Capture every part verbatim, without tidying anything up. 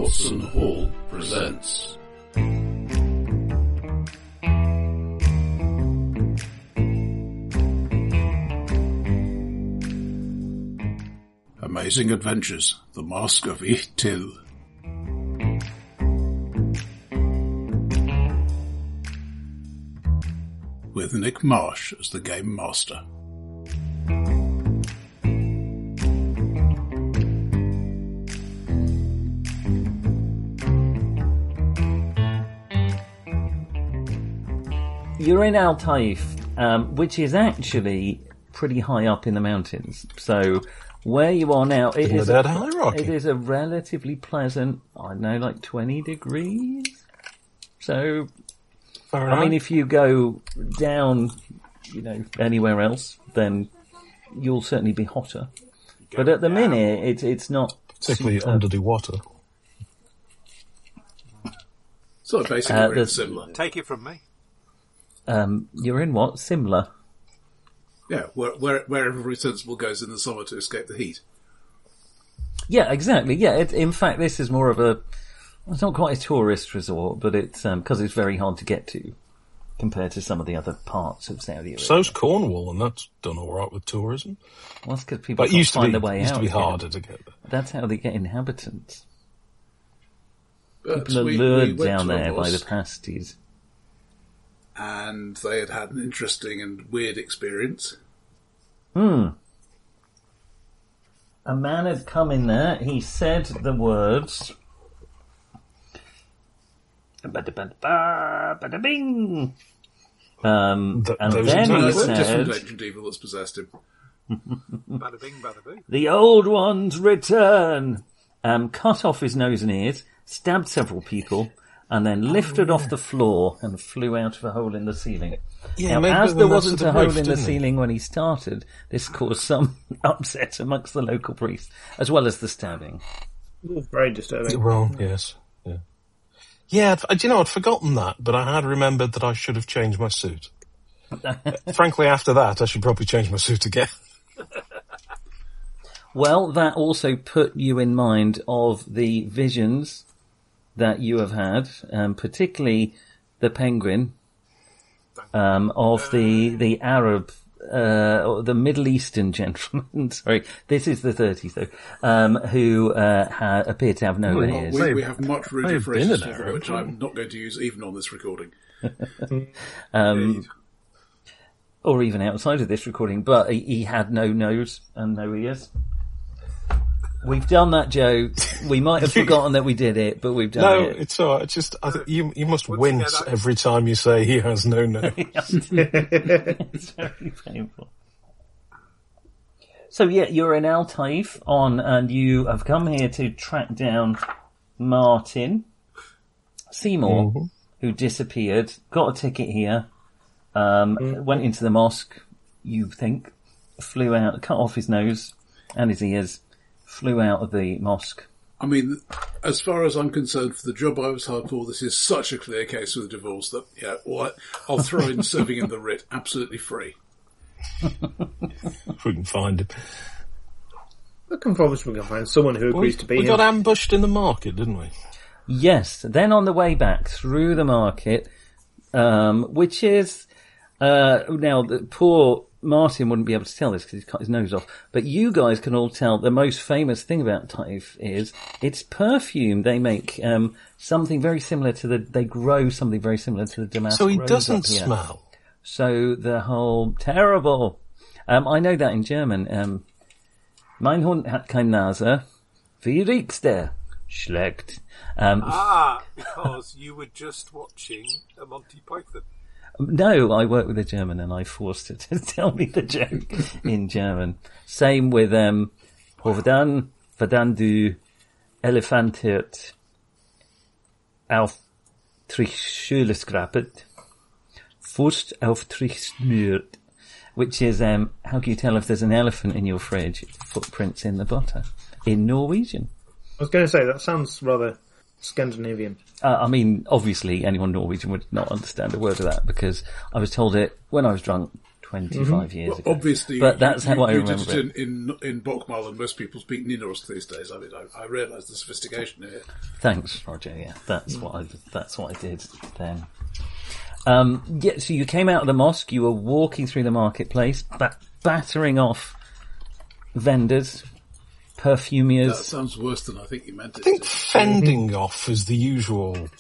Watson Hall presents. Amazing Adventures, The Mask of Ich Till. With Nick Marsh as the Game Master. You're in Al Taif, um, which is actually pretty high up in the mountains. So where you are now, it is, a, it is a relatively pleasant, I don't know, like twenty degrees. So, Fair I mean, if you go down, you know, anywhere else, then you'll certainly be hotter. But at the down. minute, it's it's not particularly super, under the water. So basically Uh, we're in there's- similar. Take it from me. Um, you're in what? Simla. Yeah, where, where, where every sensible goes in the summer to escape the heat. Yeah, exactly. Yeah, it, in fact, this is more of a. It's not quite a tourist resort, but it's because it's very hard to get to compared to some of the other parts of Saudi Arabia. So's Cornwall, and that's done all right with tourism. Well, that's because people But it can't used to find be their way used out. to be again. harder to get there. That's how they get inhabitants. But People are we- lured we went down to a there by the mosque, pasties. and they had had an interesting and weird experience. Hmm. A man had come in there. He said the words. Ba-da-ba-da-ba, bada-bing. Um, Th- and those then exact he No, words. it's a different said, ancient evil that's possessed him. Bada bing, bada boo. "The old ones return." Um, cut off his nose and ears, stabbed several people, and then lifted off the floor and flew out of a hole in the ceiling. Yeah, now, maybe as with there the wasn't nuts a of the hole roof, in the didn't he? ceiling when he started, this caused some upset amongst the local priests, as well as the stabbing. Very disturbing. Well, yes. Yeah. Yeah, do you know, I'd forgotten that, but I had remembered that I should have changed my suit. Frankly, after that, I should probably change my suit again. Well, that also put you in mind of the visions that you have had, um, particularly the penguin, um, of the, the Arab, uh, or the Middle Eastern gentleman, sorry, this is the thirties though, um, who, uh, ha- appear to have no Well, ears. We, May- we have much may ruder have been phrases an for Arab. which I'm not going to use even on this recording. Um, or even outside of this recording, but he, he had no nose and no ears. We've done that joke. We might have forgotten that we did it, but we've done No, it. it's all right. It's just, I think you, you must Once wince again, I- every time you say he has no nose. It's very painful. So yeah, you're in Al Taif on, and you have come here to track down Martin Seymour, Mhm. who disappeared. Got a ticket here. Um, went into the mosque. You think flew out, cut off his nose and his ears. Flew out of the mosque. I mean, as far as I'm concerned, for the job I was hired for, this is such a clear case of the divorce that, yeah, well, I'll throw in serving in the writ absolutely free. If we can find him. I can promise we can find someone who We, agrees to be we here. got ambushed in the market, didn't we? Yes. Then on the way back through the market, um, which is uh, now the poor Martin wouldn't be able to tell this because he's cut his nose off. But you guys can all tell the most famous thing about Taif is it's perfume. They make um, something very similar to the. They grow something very similar to the Damascus. So he rose doesn't up here. smell. So the whole terrible. Um, I know that in German. Um, mein Hund hat keine Nase. Wie riecht's der? Schlecht. Um, Ah, because you were just watching a Monty Python. No, I work with a German and I forced her to tell me the joke in German. Same with, um, Hovedan, Vadan du Elefantiert auf Trichschule skrapet, Fust auf Trichsnürt, which is, um, how can you tell if there's an elephant in your fridge? Footprints in the butter. In Norwegian. I was going to say, that sounds rather Scandinavian. Uh, I mean, obviously anyone Norwegian would not understand a word of that because I was told it when I was drunk twenty-five years Well, ago. obviously, but that's you, how I you remember did it. it in, in, in Bokmal, and most people speak Ninorsk these days. I mean, I, I realise the sophistication here. Thanks, Roger. Yeah, that's what I that's what I did then. Um, yeah, so you came out of the mosque. You were walking through the marketplace, ba- battering off vendors, perfumiers. That sounds worse than I think you meant it I think to. fending off is the usual.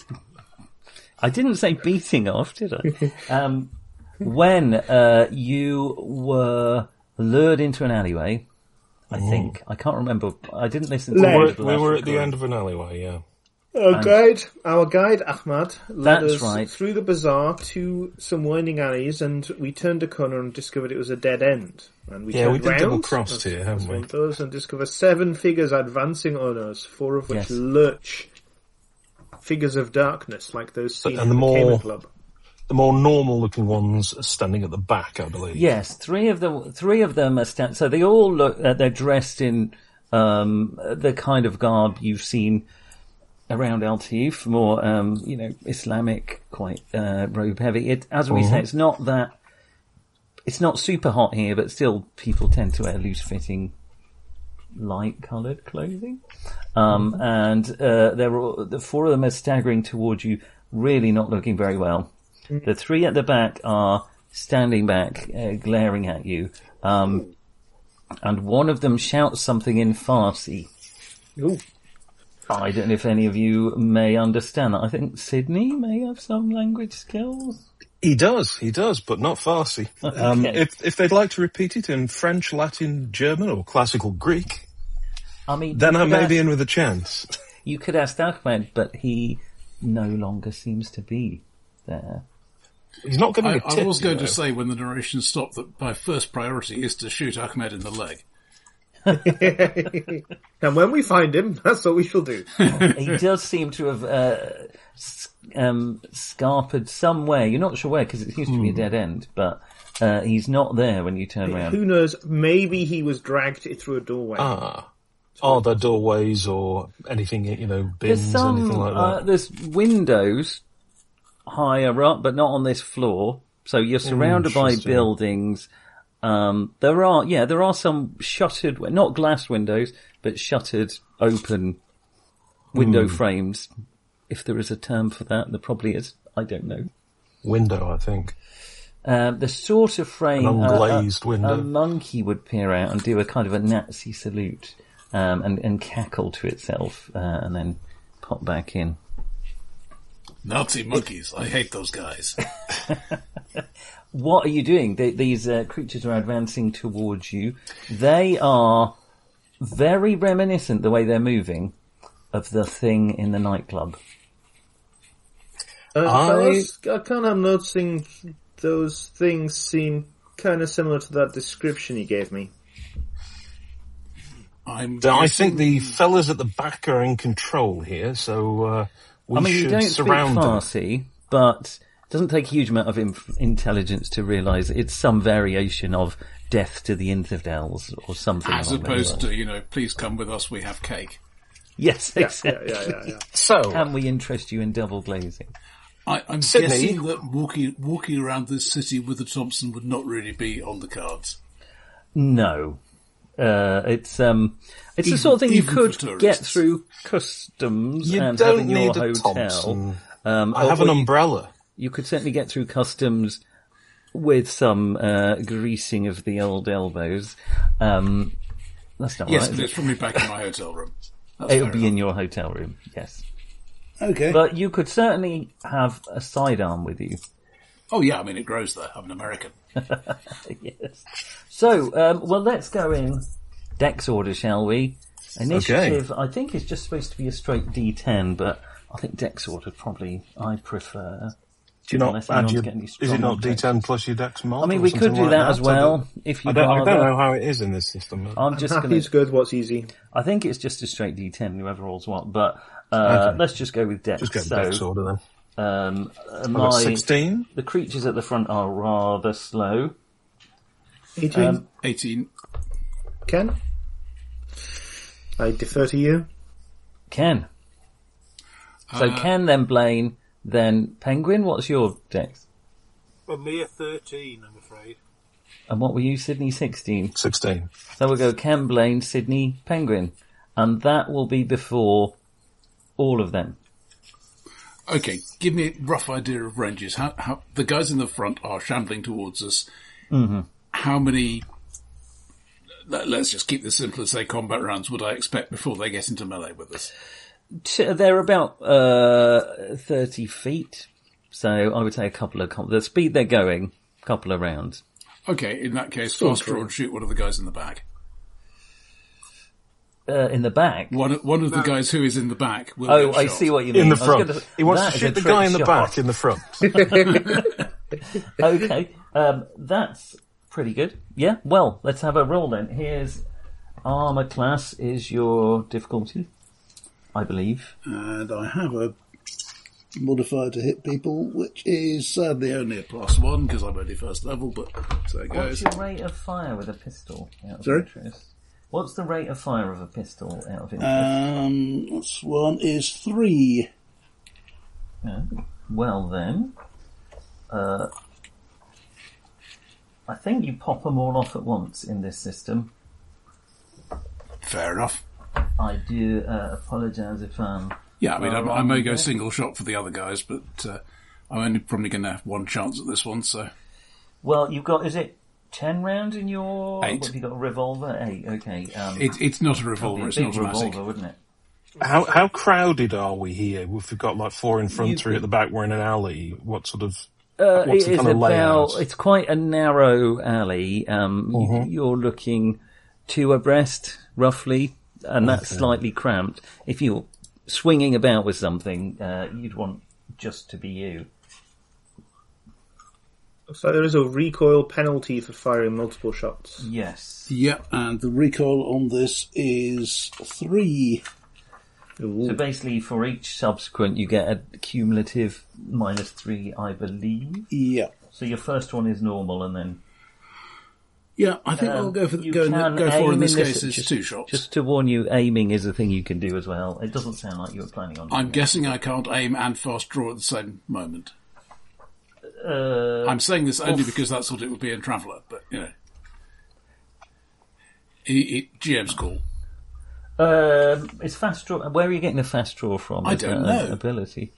I didn't say beating off, did I? um, when uh, you were lured into an alleyway, I think. I can't remember. I didn't listen to Led. the We end of the were, we last were at the recording. end of an alleyway, yeah. Our guide, our guide Ahmad, led That's us right. through the bazaar to some winding alleys, and we turned a corner and discovered it was a dead end. And we Yeah, turned we did round, double-crossed as- here, haven't as we? one does, and discovered seven figures advancing on us, four of which Yes. lurch, figures of darkness, like those seen And in the the more- Cayman Club. The more normal-looking ones are standing at the back, I believe. Yes, three of them. Three of them are stand. So they all look. Uh, they're dressed in um, the kind of garb you've seen around Al Taif, more um, you know, Islamic, quite uh, robe heavy. It, as we say, it's not that. It's not super hot here, but still, people tend to wear loose-fitting, light-coloured clothing. Um, and uh, they're all, the four of them are staggering towards you, really not looking very well. The three at the back are standing back, uh, glaring at you, um, and one of them shouts something in Farsi. Ooh. I don't know if any of you may understand that. I think Sydney may have some language skills. He does, he does, but not Farsi. Um, Okay. if, if they'd like to repeat it in French, Latin, German, or classical Greek, I mean, then you I could may ask, be in with a chance. You could ask Ahmed, but he no longer seems to be there. He's not giving I, a tip, I was going you know. to say when the narration stopped that my first priority is to shoot Ahmed in the leg. And when we find him, that's what we shall do. He does seem to have uh, s- um, scarpered somewhere. You're not sure where because it seems to be a dead end, but uh, he's not there when you turn around. Who knows? Maybe he was dragged through a doorway. Ah. Are there doorways or anything, you know, There's bins, some. anything like that? Uh, there's windows higher up, but not on this floor. So you're surrounded by Interesting. buildings. Um, there are, yeah, there are some shuttered, not glass windows, but shuttered, open window Hmm. frames. If there is a term for that, there probably is. I don't know. Window, I think. Um, the sort of frame An uh, unglazed a, window. a monkey would peer out and do a kind of a Nazi salute, um, and, and cackle to itself, uh, and then pop back in. Nazi monkeys. I hate those guys. What are you doing? They, these uh, creatures are advancing towards you. They are very reminiscent, the way they're moving, of the thing in the nightclub. Uh, I- fellas, I can't help noticing those things seem kind of similar to that description you gave me. I'm I guessing- think the fellas at the back are in control here, so uh, we I mean, you should don't speak surround them. Farsi, but it doesn't take a huge amount of inf- intelligence to realise it's some variation of death to the infidels or something. As along those opposed lines. to, you know, please come with us, we have cake. Yes, Yeah, exactly. yeah, yeah, yeah. So, Can we interest you in double glazing? I, I'm Sydney? guessing that walking walking around this city with a Thompson would not really be on the cards. No. Uh, it's um, it's the Even- sort of thing you even could for tourists. get through customs you and have don't in your need a hotel. Thompson. Um, I have or an you- umbrella. You could certainly get through customs with some uh, greasing of the old elbows. Um, that's not Yes, right. but is it's it? from me back in my hotel room. That's It'll fair be enough. in your hotel room, yes. Okay. But you could certainly have a sidearm with you. oh yeah, I mean it grows there. I'm an American. Yes. So, um, well, let's go in Dex order, shall we? Initiative, I think, is just supposed to be a straight D ten, but I think Dex order probably I prefer. Do you not Unless add anyone's your, getting any is it strong not D Dex. ten plus your dex mod? I mean, or we could something do like that as I well, don't- if you I don't, I don't rather. know how it is in this system. but- I'm just Happy going is good, what's easy. I think it's just a straight D ten, whoever rolls what, but uh, Okay. let's just go with Dex. Just get so, dex order then. um, uh, I've my, got sixteen. the creatures at the front are rather slow. eighteen. Um, eighteen. Ken? I defer to you. Ken. So Uh, Ken, then Blaine, then Penguin. What's your Dex? A mere thirteen, I'm afraid. And what were you, Sydney? sixteen. sixteen. So we'll go Ken Blaine, Sydney, Penguin. And that will be before all of them. Okay, give me a rough idea of ranges. How, how the guys in the front are shambling towards us. Mm-hmm. How many... Let's just keep this simple and say combat rounds would I expect before they get into melee with us? They're about uh, thirty feet. So I would say a couple of... Com- the speed they're going, a couple of rounds. Okay, in that case, fast draw and shoot one of the guys in the back. Uh, in the back? One, one of the guys who is in the back will Oh, get I shot. see what you mean. In the I was front. gonna- He wants that to is shoot a the trick guy in the shot. back in the front. Okay, um, that's pretty good. Yeah, well, let's have a roll then. Here's armor class is your difficulty, I believe. And I have a modifier to hit people, which is sadly only a plus one, because I'm only first level, but so it What's goes. your rate of fire with a pistol? Out of Sorry? interest? What's the rate of fire of a pistol out of interest? Um, this one is three. Yeah. Well then, uh, I think you pop them all off at once in this system. Fair enough. I do uh, apologise if I'm... Yeah, I mean, uh, I, I may wrong go there. single shot for the other guys, but uh, I'm only probably going to have one chance at this one, so... Well, you've got, is it ten rounds in your... Eight. What, have you got a revolver? Eight, okay. Um, It, it's not a that'd be revolver, a it's big an automatic. revolver, wouldn't it? How how crowded are we here? We've got like four in front, You three at the back. We're in an alley. What sort of? Uh, What's it the is kind of about, layout? it's quite a narrow alley. Um, y- Mhm. You're looking two abreast, roughly, and that's Okay. slightly cramped. If you're swinging about with something, uh, you'd want just to be you. So there is a recoil penalty for firing multiple shots. Yes. Yep, and the recoil on this is three. Ooh. So basically, for each subsequent, you get a cumulative minus three, I believe. Yep. So your first one is normal, and then Yeah, I think Um, I'll go for you go, can go for aim in this in case is just, two shots. Just to warn you, aiming is a thing you can do as well. It doesn't sound like you were planning on. I'm doing guessing I can't aim and fast draw at the same moment. it. Uh, I'm saying this only well, because that's what it would be in Traveller, but, you know. He, he, G M's call. Um, it's fast draw. Where are you getting the fast draw from? I Is don't that an know. Ability.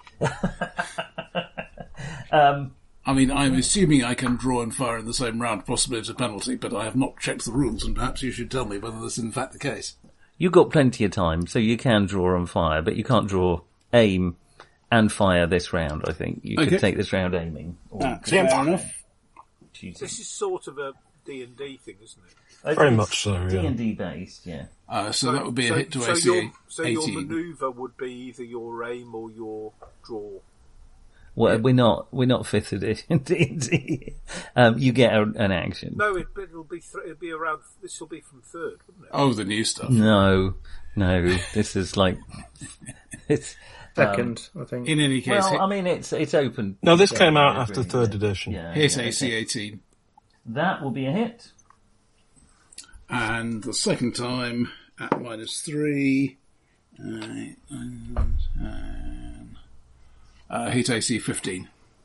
um, I mean, I'm assuming I can draw and fire in the same round, possibly as a penalty, but I have not checked the rules, and perhaps you should tell me whether this is in fact the case. you've got plenty of time, so you can draw and fire, but you can't draw, aim, and fire this round. I think you Okay. could take this round aiming. Or That's you could fair enough. choose This is sort of a D and D thing, isn't it? it. Very It's much so, D yeah. and D based, yeah. Uh, so that would be a so, hit to so A C your, so your eighteen. manoeuvre would be either your aim or your draw. Well, we're not we're not fifth edition D and D. Um, you get a, an action. No, it, but it'll be th- it'll be around. This will be from third, wouldn't it? Oh, the new stuff. No, no. This is like it's. Second, I think. In any case, Well, hit, I mean, it's it's open. No, this Yeah, came out I after agree, third yeah. edition. Yeah, hit yeah, A C okay. eighteen. That will be a hit. And the second time at minus three. Uh, and, uh, hit A C fifteen.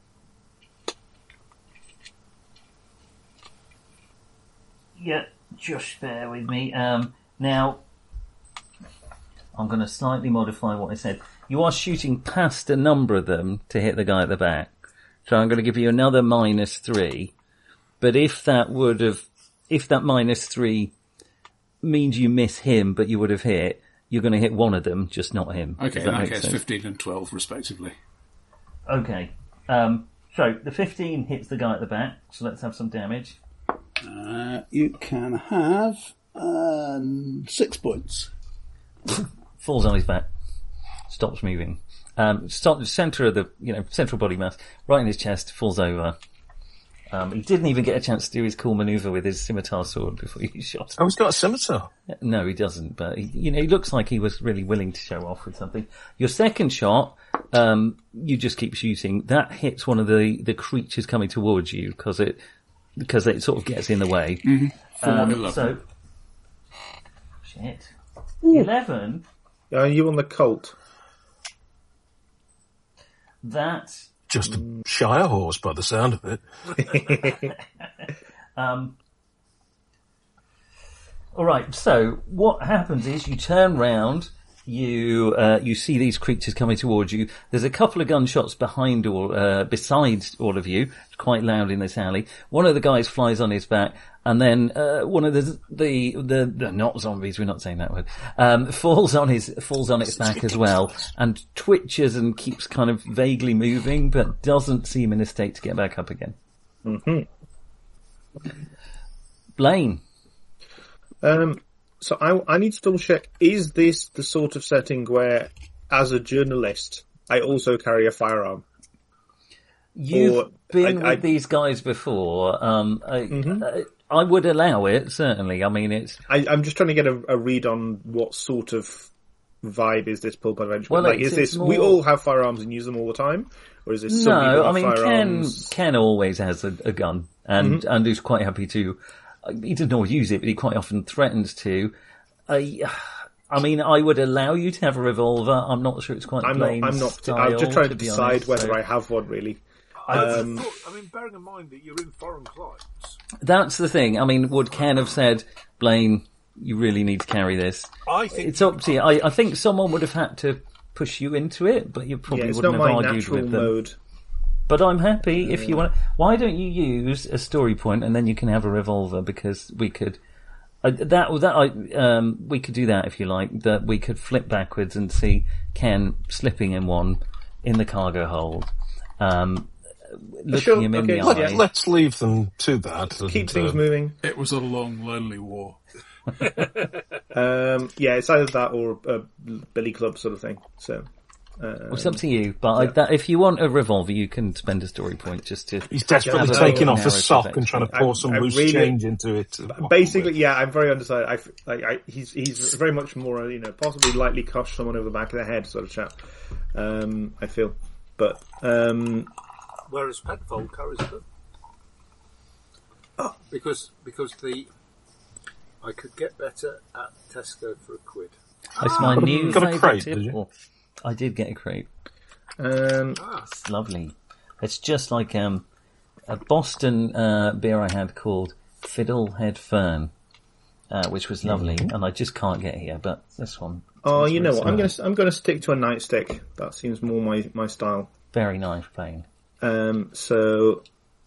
Yeah, just bear with me. Um, now, I'm going to slightly modify what I said. You are shooting past a number of them to hit the guy at the back. So I'm going to give you another minus three. But if that would have, if that minus three means you miss him, but you would have hit, you're going to hit one of them, just not him. Okay, Does in that make case, sense? fifteen and twelve, respectively. Okay. Um, so the fifteen hits the guy at the back. So let's have some damage. Uh, you can have uh, six points. Falls on his back, stops moving. Um, stop the center of the, you know, central body mass, right in his chest, falls over. Um, he didn't even get a chance to do his cool maneuver with his scimitar sword before he shot. Oh, he's got a scimitar. No, he doesn't, but he, you know, he looks like he was really willing to show off with something. Your second shot, um, you just keep shooting. That hits one of the, the creatures coming towards you because it, because it sort of gets in the way. For Um, eleven. so, shit. eleven? Are you on the cult? That, Just a shire horse by the sound of it. um, All right. So what happens is you turn round. You uh, you see these creatures coming towards you. There's a couple of gunshots behind all, uh, besides all of you. It's quite loud in this alley. One of the guys flies on his back, and then uh, one of the the the, the not zombies. We're not saying that word. Um, falls on his falls on its back as well, and twitches and keeps kind of vaguely moving, but doesn't seem in a state to get back up again. Mm-hmm. Blaine. Um. So I, I need to double check, is this the sort of setting where, as a journalist, I also carry a firearm? You've or been I, with I, these guys before. Um, I, mm-hmm. I, I would allow it, certainly. I mean, it's... I, I'm just trying to get a, a read on what sort of vibe is this Pulp Adventure. Well, like, it's, is this, it's more... we all have firearms and use them all the time? Or is this some No, people I have mean, firearms? Ken, Ken always has a, a gun, and, Mm-hmm. and he's quite happy to... He doesn't always use it, but he quite often threatens to. I, I mean, I would allow you to have a revolver. I'm not sure it's quite I'm not, Blaine's I'm not, style, I'm just trying to, to be decide honest, whether so. I have one, really. I, Um, thought, I mean, bearing in mind that you're in foreign climes. That's the thing. I mean, would Ken have said, Blaine, you really need to carry this? I think It's up to you. I, I think someone would have had to push you into it, but you probably yeah, it's wouldn't not have my argued natural with them. mode. But I'm happy if you want. Why don't you use a story point and then you can have a revolver? Because we could uh, that that I um we could do that if you like. That we could flip backwards and see Ken slipping in one in the cargo hold, um, looking Sure, him in okay, the yeah. eye. Let, let's leave them to that. And, Keep things uh, moving. It was a long, lonely war. Um, yeah, it's either that or a billy club sort of thing. So, uh, It's up to you. But I, that, if you want a revolver, you can spend a story point just to. He's desperately have a taking off narrative his sock and extra. trying to pour I- some I loose really- change into it. basically, yeah, I'm very undecided. I, f- like, I, he's he's very much more, you know, possibly lightly cush someone over the back of the head sort of chap. Um, I feel, but um, whereas Penfold carries a gun. Because because the I could get better at Tesco for a quid. It's my new Got a favourite crate, tip. did you? Or- I did get a crate. um, Ah, It's lovely. It's just like um, a Boston uh, beer I had called Fiddlehead Fern, uh, which was lovely, and I just can't get here. But this one, oh, it's you know very what? I'm similar. gonna I'm gonna stick to a nightstick. That seems more my my style. Very nice playing. Um, so.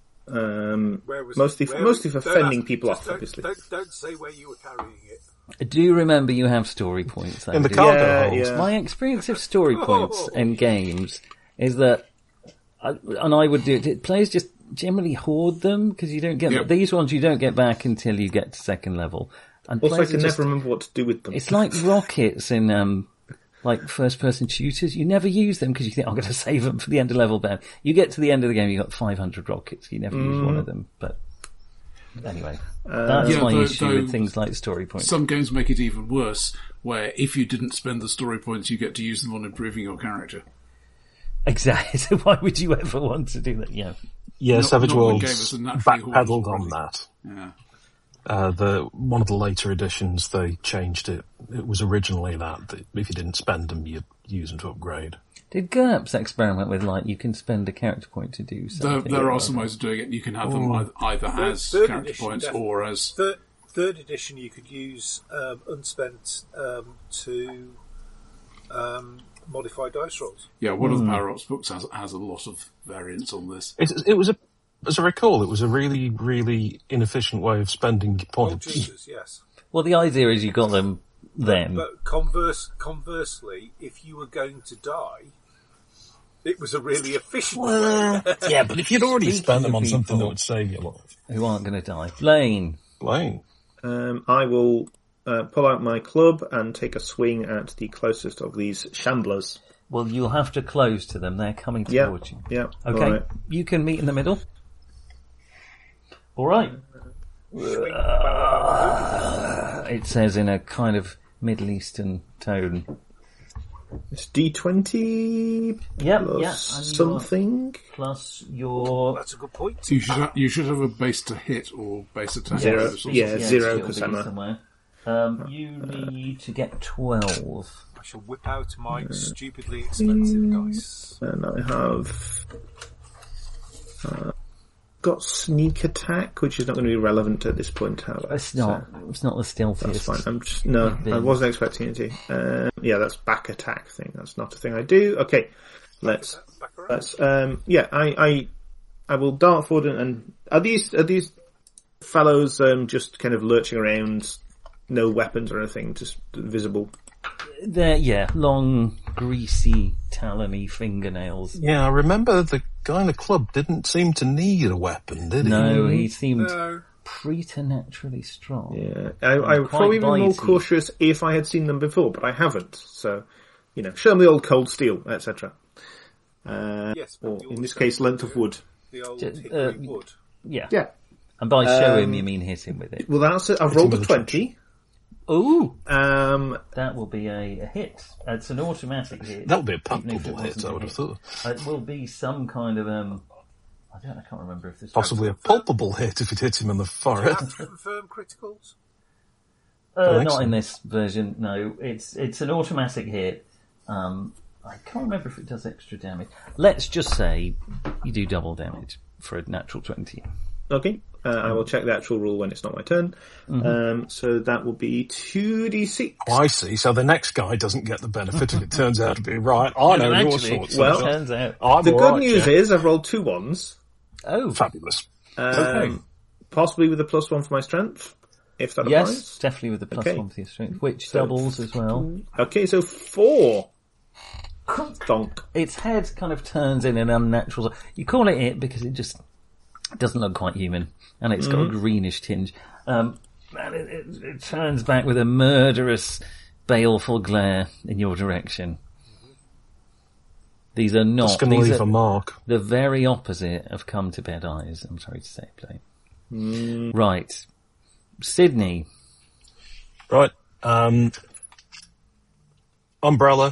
Um, where was mostly, where mostly was- for don't fending ask- people just off, don't, obviously. Don't, don't say where you were carrying it. I do remember you have story points. Though, In the do cargo you? Yeah, hold. yeah. My experience of story points Oh. in games is that, I, and I would do it, players just generally hoard them because you don't get Yep. these ones. You don't get back until you get to second level. And Also, I players can are just, never remember what to do with them. it's like rockets in um, like first-person shooters. You never use them because you think, I'm going to save them for the end of level. But you get to the end of the game, you've got five hundred rockets. You never use one of them. But anyway, that's Yeah, my though- issue though with things like story points. Some games make it even worse, where if you didn't spend the story points, you get to use them on improving your character. Exactly. So why would you ever want to do that? Yeah. Yeah, Not- Savage not when Worlds gamers are naturally backpedaled hordes, on really. that. Yeah. Uh, the one of the later editions, they changed it. It was originally that, that if you didn't spend them, you'd use them to upgrade. Did GURPS experiment with, like, you can spend a character point to do There, something? there are some ways of doing it. You can have them either, either as third character edition, points definitely. or as... Third, third edition, you could use um, unspent um, to um, modify dice rolls. Yeah, one of the Power Ups books has, has a lot of variants on this. It, it was a, as I recall, it was a really, really inefficient way of spending Oh, points. Jesus, yes. Well, the idea is you got them then. But converse, conversely, if you were going to die, it was a really efficient way. Yeah, but if you'd already Speaking spent them of on something people- that would save you a lot. Who aren't going to die. Blaine. Blaine. Um, I will uh, pull out my club and take a swing at the closest of these shamblers. Well, you'll have to close to them. They're coming Yeah, towards you. yeah. Okay, all right. you can meet in the middle. All right. Uh, it says in a kind of Middle Eastern tone. It's D twenty Yep, plus yeah. and you are- something. Plus your... That's a good point. You should ha- you should have a base to hit or base attack. Zero. of those sorts. Yeah, zero, it'll 'cause be I'm a- somewhere. Um, you need to get twelve. I shall whip out my stupidly expensive dice. And I have... Uh, got sneak attack, which is not going to be relevant at this point, however. It's not. So it's not the stealthiest. that's fine. I'm just no. Been. I wasn't expecting it to. Um, yeah, that's back attack thing. That's not a thing I do. Okay, let's Back around. let's. Um, yeah, I, I I will dart forward and, and are these are these fellows um, just kind of lurching around, no weapons or anything, just visible. They're, yeah, long, greasy, talony fingernails. Yeah, I remember the guy in the club didn't seem to need a weapon, did he? No, he seemed No. preternaturally strong. Yeah, I, I would quite probably be more bitey. cautious if I had seen them before, but I haven't. So, you know, show them the old cold steel, et cetera. Uh, Yes, but or you in this also- case, length of wood. The old Just, hickory uh, wood. Yeah. Yeah. And by show him, Um, you mean hit him with it. Well, that's it. I've rolled a with a twenty. Ooh! Um, That will be a, a hit. It's an automatic hit. That would be a Even if it palpable hit, wasn't I a would have thought. It will be some kind of, um, I don't I can't remember if this Possibly a palpable hit if it hits him in the Do you forehead. have to confirm criticals? Uh, think not so. in this version, no. It's it's an automatic hit. Um, I can't remember if it does extra damage. Let's just say you do double damage for a natural twenty. okay. Uh, I will check the actual rule when it's not my turn. Mm-hmm. Um, so that will be two d six. Oh, I see. So the next guy doesn't get the benefit if it turns out to be right. I know your Actually, sorts. well- it turns out. I'm The all good right, news Jeff. is I've rolled two ones. Oh, Fabulous. Um, Okay. Possibly with a plus one for my strength, if that yes, applies. definitely with the plus Okay. one for your strength, which So- doubles as well. Okay, so four. Donk. Its head kind of turns in an unnatural. You call it it because it just doesn't look quite human, and it's got a greenish tinge. Um, and it, it, it turns back with a murderous, baleful glare in your direction. These are not. Just going to These leave are a mark. the very opposite of come to bed eyes. I'm sorry to say, play. Right, Sydney. Right. Um, umbrella.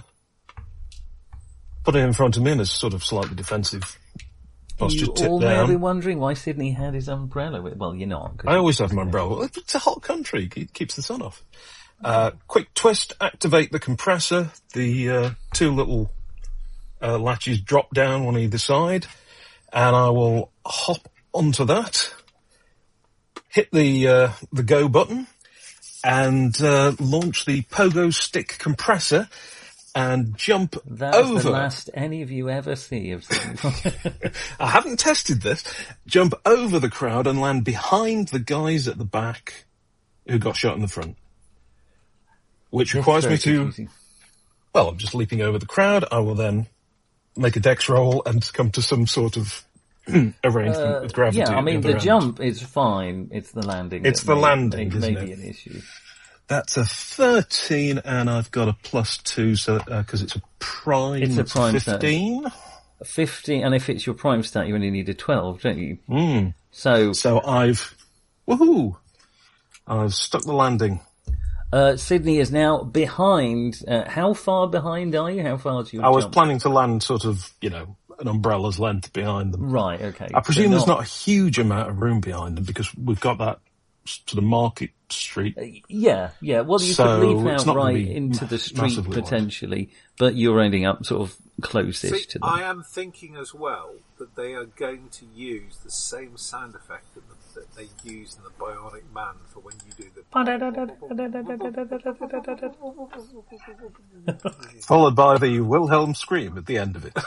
Put it in front of me in a sort of slightly defensive posture, You tip all may be down. wondering why Sydney had his umbrella with. Well, you're not. 'cause I always have my umbrella. It's a hot country. It keeps the sun off. Uh, quick twist, activate the compressor. The uh, two little uh, latches drop down on either side. And I will hop onto that. Hit the uh, the go button. And uh, launch the pogo stick compressor. And jump That's over. the last any of you ever see of Sydney. I haven't tested this. Jump over the crowd and land behind the guys at the back who got shot in the front. Which requires me Very to, confusing. well, I'm just leaping over the crowd. I will then make a dex roll and come to some sort of arrangement with gravity. Yeah, I at mean, other the end. jump is fine. It's the landing. It's that the may- landing, may, may isn't be it? an issue. That's a thirteen and I've got a plus two, so, uh 'cause it's a prime. It's a prime stat. fifteen. fifty, and if it's your prime stat, you only need a twelve, don't you? Mm. So, So I've, woohoo! I've stuck the landing. uh, Sydney is now behind. Uh, how far behind are you? How far do you I was jump? planning to land sort of, you know, an umbrella's length behind them. Right, okay. I presume So there's not a huge amount of room behind them because we've got that sort of market street. Yeah, yeah. Well, you So could leap it's out not gonna right be into the street massively wide. potentially, but you're ending up sort of close-ish See, to them. I am thinking as well that they are going to use the same sound effect that, the, that they use in the Bionic Man for when you do the. Followed by the Wilhelm scream at the end of it.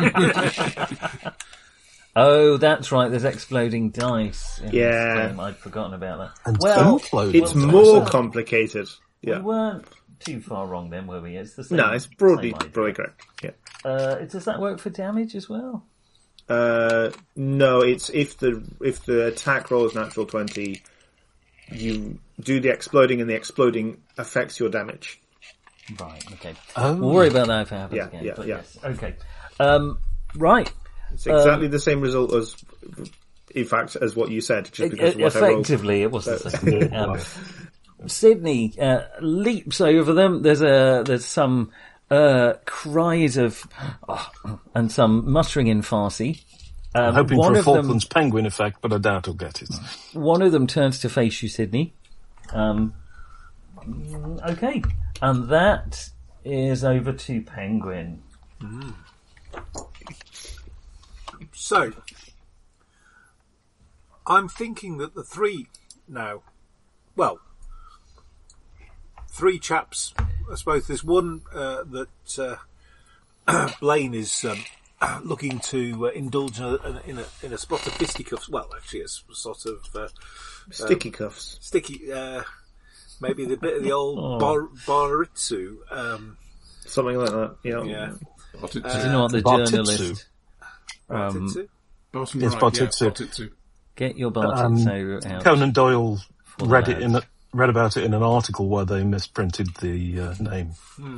Oh, that's right. There's exploding dice. in this Yeah. game. I'd forgotten about that. And well, imploding It's dice. more complicated. we Yeah. weren't too far wrong then, were we? It's the same. No, it's broadly, same idea. broadly correct. Yeah. Uh, does that work for damage as well? Uh, no, it's if the if the attack roll is natural twenty, you do the exploding, and the exploding affects your damage. Right. Okay. Oh. We'll worry about that if it happens Yeah, again. yeah, but yeah. yes. Okay. Um, right. It's exactly Um, the same result as, in fact, as what you said. Just E- because of what I rolled. effectively, it was the same. Um, Sydney uh, leaps over them. There's a there's some uh, cries of oh, and some muttering in Farsi. Um, I'm hoping one for a of them, Falklands penguin effect, but I doubt he'll get it. one of them turns to face you, Sydney. Um, mm, okay, and that is over to Penguin. So, I'm thinking that the three now, well, three chaps. I suppose there's one uh, that uh, Blaine is um, looking to uh, indulge in a, in a in a spot of fisticuffs. Well, actually, it's sort of uh, Sticky um, cuffs. sticky. Uh, maybe the bit of the old Oh. bar, baritsu. Um, Something like that, yeah. yeah, Botitsu. Do you know what the Bartitsu. journalist... Um, baritsu. Bottom It's right, Botitsu. yeah, Botitsu. get your Um, Bartitsu out. Conan Doyle For the read it in a, lads. read about it in an article where they misprinted the uh, name.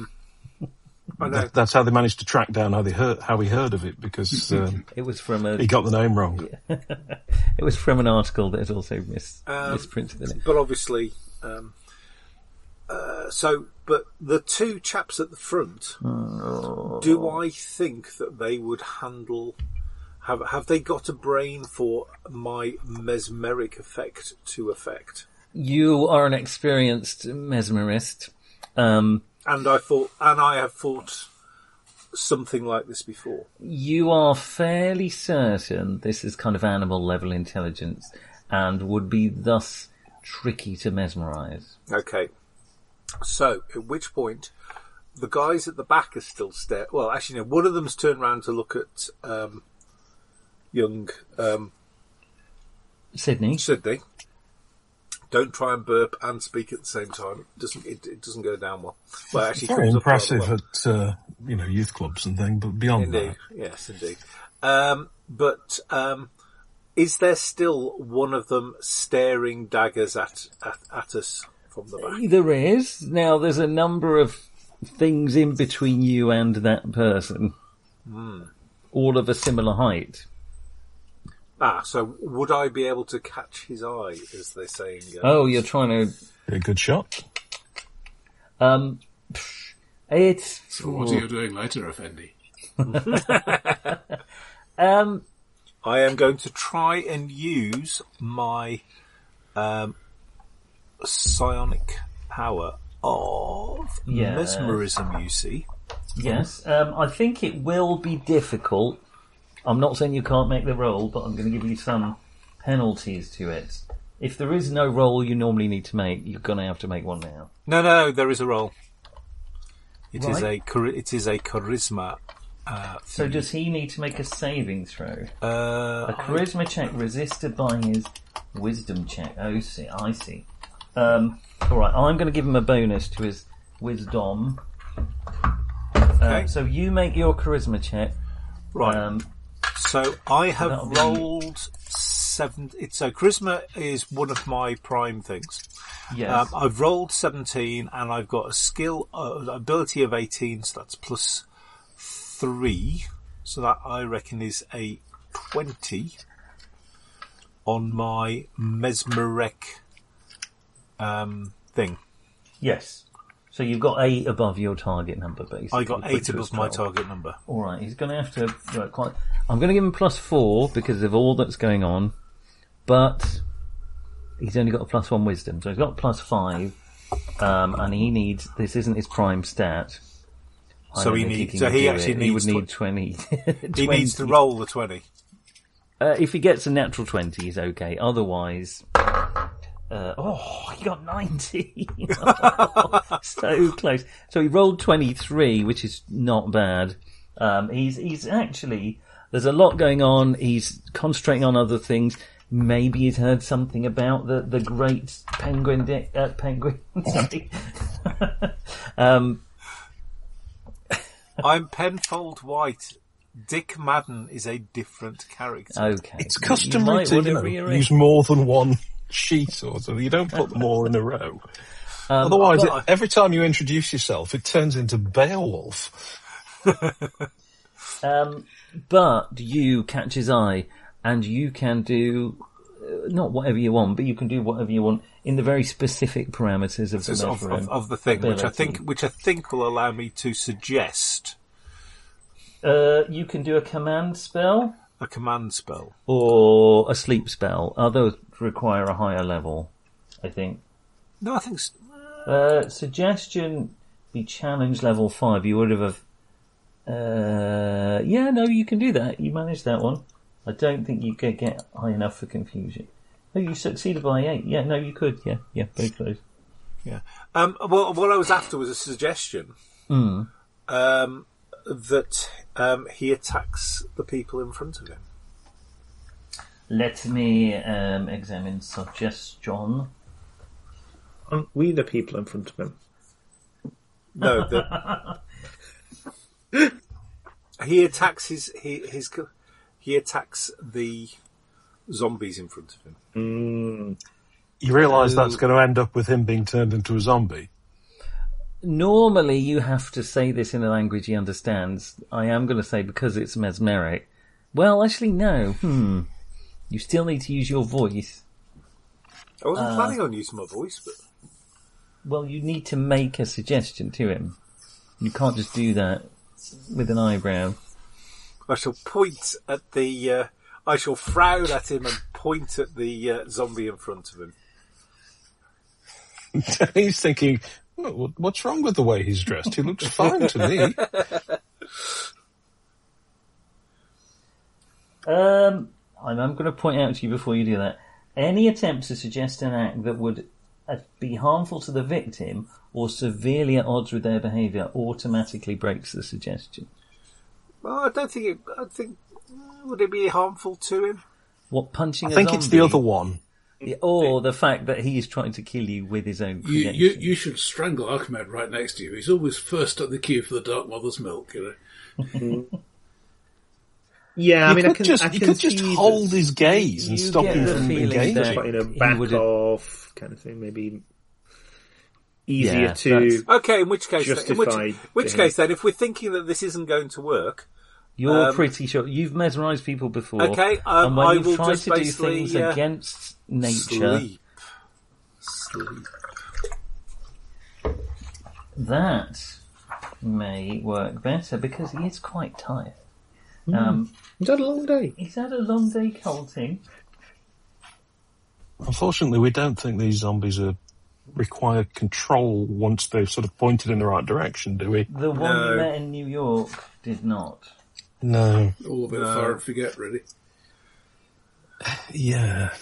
I know. That, that's how they managed to track down how they heard how he heard of it, because um, It was from a he got the name wrong. it was from an article that had also mis- Um, misprinted in it. But obviously, um, uh, so, but the two chaps at the front, do I think that they would handle, have, have they got a brain for my mesmeric effect to affect? You are an experienced mesmerist. Um, And I thought, and I have thought something like this before. you are fairly certain this is kind of animal level intelligence and would be thus tricky to mesmerize. Okay. So, at which point, the guys at the back are still staring. Well, actually, no, one of them's turned around to look at, um, young, um, Sydney? Sydney. Don't try and burp and speak at the same time. It doesn't, it, it doesn't go down well. Well, actually, it Very comes up rather impressive well. at uh, you know youth clubs and things, but beyond Indeed. Yes, indeed. Um, but, um, is there still one of them staring daggers at, at, at us from the back? There is. Now, there's a number of things in between you and that person. All of a similar height. Ah, so would I be able to catch his eye, as they say in Guns? Oh, you're trying to... that. A good shot. Um, it's... So what are you doing later, Effendi? Um, I am going to try and use my um, psionic power of Yeah. mesmerism, you see. yes, um, I think it will be difficult. I'm not saying you can't make the roll, but I'm going to give you some penalties to it. If there is no roll you normally need to make, you're going to have to make one now. No, no, there is a roll. It is Right. a chari- it is a charisma. Uh, So does he need to make a saving throw? uh, A charisma check resisted by his wisdom check. Oh, see, I see. Um, alright, I'm going to give him a bonus to his wisdom. Okay. Uh, so you make your charisma check. right. Um, So I have that'll be- rolled seven. It's so charisma is one of my prime things. yes. Um, I've rolled seventeen, and I've got a skill uh, ability of eighteen, so that's plus three. So that I reckon is a twenty on my mesmeric um, thing. yes. So you've got eight above your target number, basically. I got put eight to above a my twelve. target number. Alright, he's going to have to... Right, quite, I'm going to give him plus four because of all that's going on, but he's only got a plus one wisdom, so he's got plus five, um, and he needs... This isn't his prime stat. I So don't he think needs- can so he do actually it. He would needs need twenty. He needs to roll the twenty. Uh, if he gets a natural twenty, he's okay. Otherwise... Uh, oh, he got ninety. So close. So he rolled twenty-three, which is not bad. Um, he's he's actually, there's a lot going on. He's concentrating on other things. Maybe he's heard something about the, the great penguin, di- uh, penguin, sorry. um, I'm Penfold White. Dick Madden is a different character. okay. It's You customary might to want you know, rearrange. use more than one sheet, or so you don't put them all in a row. Um, Otherwise, well, it, every time you introduce yourself, it turns into Beowulf. Um, but you catch his eye, and you can do uh, not whatever you want, but you can do whatever you want in the very specific parameters of the Of, of, Mesmerim of the thing, which I ability. think, which I think will allow me to suggest Uh, you can do a command spell a command spell. or a sleep spell. Others require a higher level, I think. No, I think s- Uh, suggestion be challenge level five. You would have. Uh, yeah, no, you can do that. You managed that one. I don't think you could get high enough for confusion. Oh, you succeeded by eight. Yeah, no, you could. Yeah, yeah, very close. Yeah. Um, well, what I was after was a suggestion Mm. um, that um, he attacks the people in front of him. Let me um, examine suggestion. Aren't we the people in front of him? No, the, he attacks his he, his he attacks the zombies in front of him. Mm. You realise that's going to end up with him being turned into a zombie. Normally, you have to say this in a language he understands. I am going to say because it's mesmeric. Well, actually, no. Hmm. You still need to use your voice. I wasn't Uh, planning on using my voice, but Well, you need to make a suggestion to him. You can't just do that with an eyebrow. I shall point at the. Uh, I shall frown at him and point at the uh, zombie in front of him. He's thinking, "Oh, what's wrong with the way he's dressed? He looks fine to me." Um, I'm, I'm going to point out to you before you do that. Any attempt to suggest an act that would uh, be harmful to the victim or severely at odds with their behaviour automatically breaks the suggestion. Well, I don't think it. I think would it be harmful to him? What, punching I a think zombie? it's the other one. Yeah, or the fact that he's trying to kill you with his own You, creation. you, you should strangle Archimed right next to you. He's always first at the queue for the Dark Mother's milk, you know. Yeah, I you mean, could I can, just, I you can could just see hold that- his gaze and you stop get him the from feeling engaging. that- Just like, you know, He back would have- off kind of thing. Maybe easier Yeah, to. Okay, in which case, in which, Justify which to case then, if we're thinking that this isn't going to work, You're Um, pretty sure. You've mesmerised people before. Okay, um, and when I you've will tried just to do basically, things uh, against nature, sleep, sleep. that may work better because he is quite tired. Um, Is that a long day? he's had a long day colting. Unfortunately, we don't think these zombies are require control once they've sort of pointed in the right direction, do we? The one No. you met in New York did not. No. All a bit No. fire and forget, really. Yeah.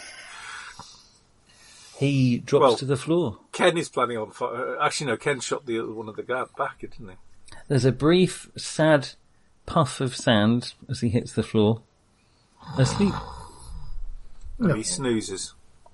He drops Well- to the floor. Ken is planning on. Fire. Actually, no. Ken shot the other one of the guard back, didn't he? There's a brief, sad puff of sand as he hits the floor. Asleep. No. He snoozes.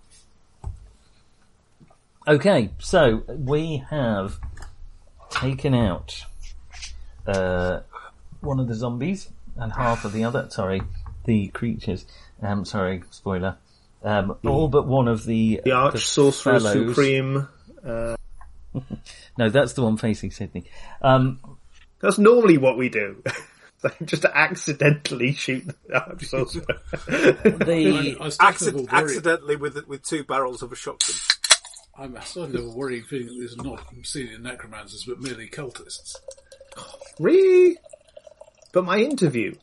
Okay, so we have taken out uh, one of the zombies and half of the other. Sorry, the creatures. Um, sorry, spoiler. Um, all but one of the The Arch Sorcerer fellows. Supreme. Uh, No, that's the one facing Sydney. Um, that's normally what we do. Like, just to accidentally shoot the Arch Sorcerer. the I, I still Acci- have a worry. accidentally with with two barrels of a shotgun. I'm starting to have a worrying feeling that these are not senior necromancers, but merely cultists. Really? But my interview.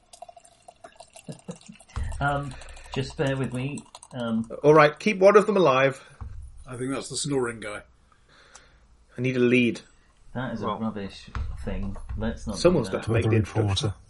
um, just bear with me. Um, All right, keep one of them alive. I think that's the snoring guy. I need a lead. that is a Well- rubbish thing. Let's not. Someone's do got that. to make the Weather introduction. reporter.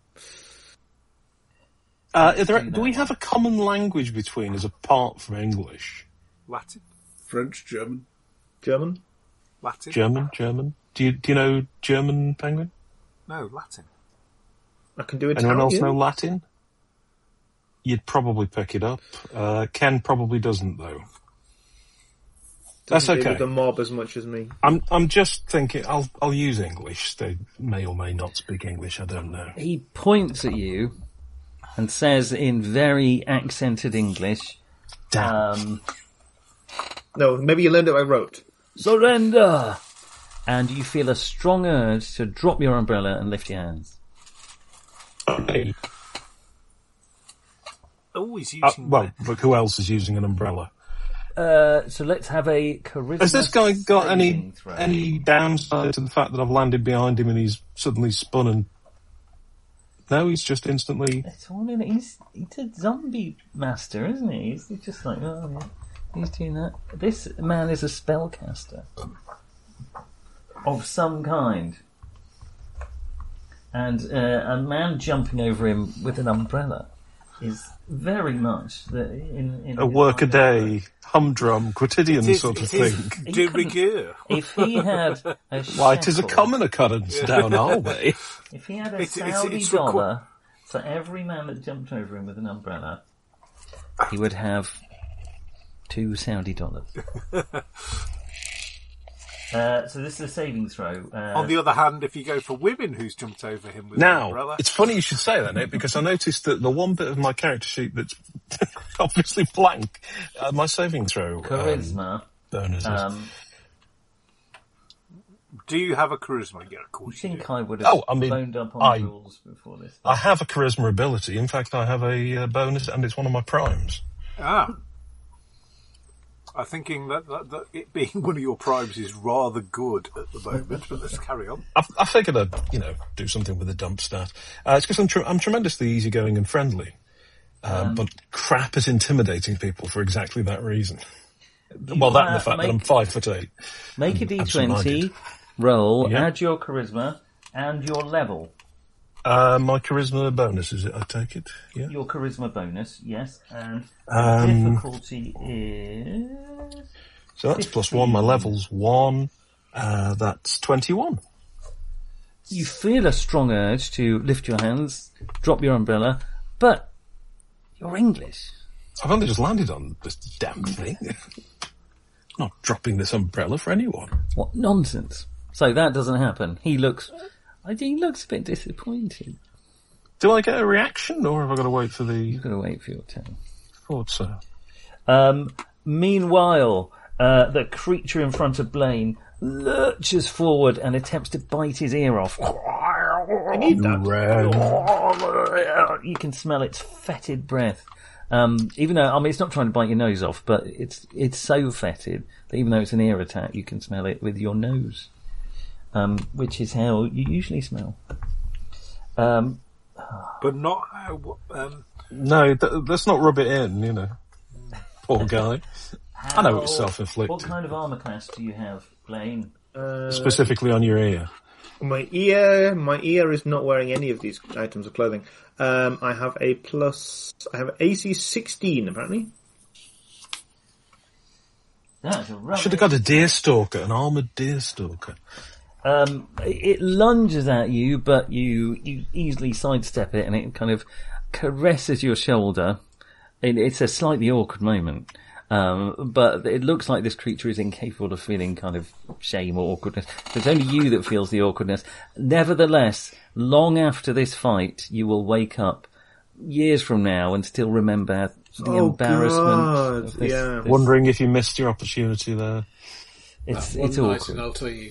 Uh, are there, do do we that. have a common language between us apart from English? Latin, French, German. German? Latin. German? German? Do you, do you know German, Penguin? No, Latin. I can do Anyone else know Italian. Latin? You'd probably pick it up. Uh, Ken probably doesn't, though. That's Doesn't deal okay. with the mob as much as me. I'm I'm just thinking I'll I'll use English. They may or may not speak English. I don't know. He points at you and says in very accented English, Damn. um, No, maybe you learned it by rote. surrender! And you feel a strong urge to drop your umbrella and lift your hands. Okay. Oh, he's Uh, using. well, but who else is using an umbrella? Uh, so let's have a charisma. Has this guy got any saving throw. any downside to the fact that I've landed behind him and he's suddenly spun and? No, he's just instantly. It's all in, he's, he's a zombie master, isn't he? He's he's just like, oh yeah, he's doing that. This man is a spellcaster of some kind. And uh, a man jumping over him with an umbrella is very much the, in, in A workaday, humdrum, quotidian It is- sort of it is thing. de rigueur. If he had a Why, it is a shekel- common occurrence down our way. If he had a It's- it's- Saudi it's requ- dollar for every man that jumped over him with an umbrella, he would have two Saudi dollars. uh, so this is a saving throw. Uh, On the other hand, if you go for women who's jumped over him with an Now, umbrella, it's funny you should say that, Nick, because I noticed that the one bit of my character sheet that's obviously blank, uh, my saving throw um, charisma. bonuses. Um, do you have a charisma? Yeah, of I course you do. think I would have Oh, I mean, boned up on I- rules before this. I have a charisma ability. In fact, I have a uh, bonus, and it's one of my primes. Ah. I'm thinking that, that, that it being one of your primes is rather good at the moment, but let's carry on. I, I figured I'd, you know, do something with the dump stat. Uh, it's because I'm, tr- I'm tremendously easygoing and friendly. Uh, but crap is intimidating people for exactly that reason. Well, that and the uh, fact that make- I'm five foot eight. Make a d twenty, absent-minded. roll, Yeah. add your charisma and your level. Uh, my charisma bonus, is it? I take it? Yeah. Your charisma bonus, yes, and Um, difficulty is... So that's plus one. My level's one. Uh, that's twenty-one. You feel a strong urge to lift your hands, drop your umbrella, but you're English. I've only just landed on this damn thing. Not dropping this umbrella for anyone. What nonsense. So that doesn't happen. He looks... I think he looks a bit disappointed. Do I get a reaction, or have I got to wait for the... You've got to wait for your turn. Thought so. Um, meanwhile, uh, the creature in front of Blaine lurches forward and attempts to bite his ear off. I need that. You can smell its fetid breath. Um, even though, I mean, it's not trying to bite your nose off, but it's it's so fetid that even though it's an ear attack, you can smell it with your nose, um, which is how you usually smell. Um, But not how... Um, No, th- let's not rub it in, you know. Poor guy. I know it was how- self-inflicted. What kind of armor class do you have, Blaine? Uh, Specifically on your ear. my ear, my ear is not wearing any of these items of clothing. Um, I have a plus. I have A C sixteen apparently. That's a I rubbish. should have got a deerstalker, an armoured deerstalker. Um, it lunges at you, but you, you easily sidestep it, and it kind of caresses your shoulder. It, it's a slightly awkward moment, um, but it looks like this creature is incapable of feeling kind of shame or awkwardness. So it's only you that feels the awkwardness. Nevertheless, long after this fight, you will wake up years from now and still remember the Oh, embarrassment God, of this. yeah. this- Wondering if you missed your opportunity there. it's One it's night awkward. in Altaif.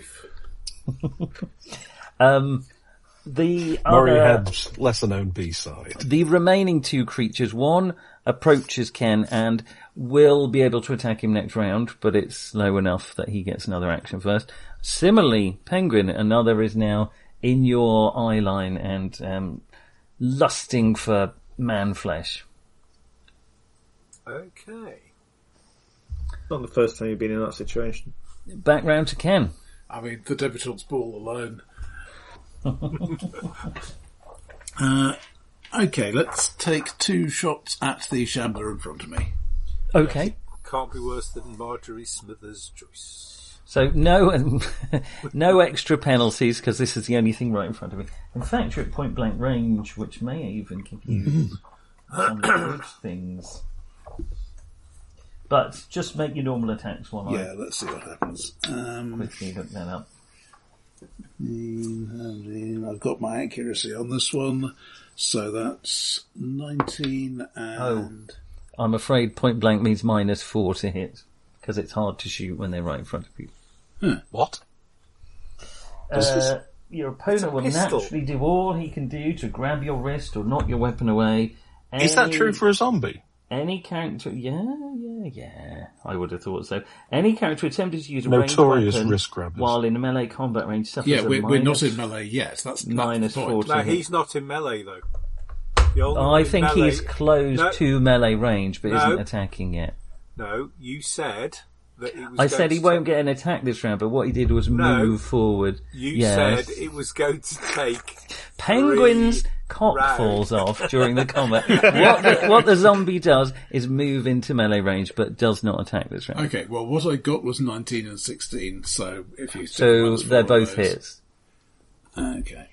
Um, the Murray other, Head's lesser-known B-side. the remaining two creatures, one approaches Ken and will be able to attack him next round, but it's slow enough that he gets another action first. Similarly, Penguin, another is now in your eye line and um, lusting for man flesh. okay. Not the first time you've been in that situation. Back round to Ken. I mean, the debutante's ball alone. uh, okay, let's take two shots at the shambler in front of me. Okay. Can't be worse than Marjorie Smithers' choice. So no, no extra penalties because this is the only thing right in front of me. In fact, you're at point blank range, which may even give you some good things. But just make your normal attacks while Yeah, let's see what happens. I Um, quickly look that up. I've got my accuracy on this one, so that's nineteen and... I'm afraid point blank means minus four to hit because it's hard to shoot when they're right in front of you. What? Uh, your opponent will pistol. naturally do all he can do to grab your wrist or knock your weapon away. Any, Is that true for a zombie? Any character, yeah, yeah, yeah. I would have thought so. Any character attempting to use a ranged Notorious weapon risk grabbers. while in a melee combat range suffers Yeah, a we're, we're not minus- in melee yet. That's, that's minus the point. four to No, hit. he's not in melee though. The only one I in think melee- he's close No. to melee range, but No. isn't attacking yet. No, you said that it was I going said he to won't take- get an attack this round, but what he did was No. move forward. You Yes. said it was going to take Penguin's three cock rounds. falls off during the combat. what, the, what the zombie does is move into melee range, but does not attack this round. Okay, well, what I got was nineteen and sixteen, so if you stick So ones for they're all both those- hits. Okay.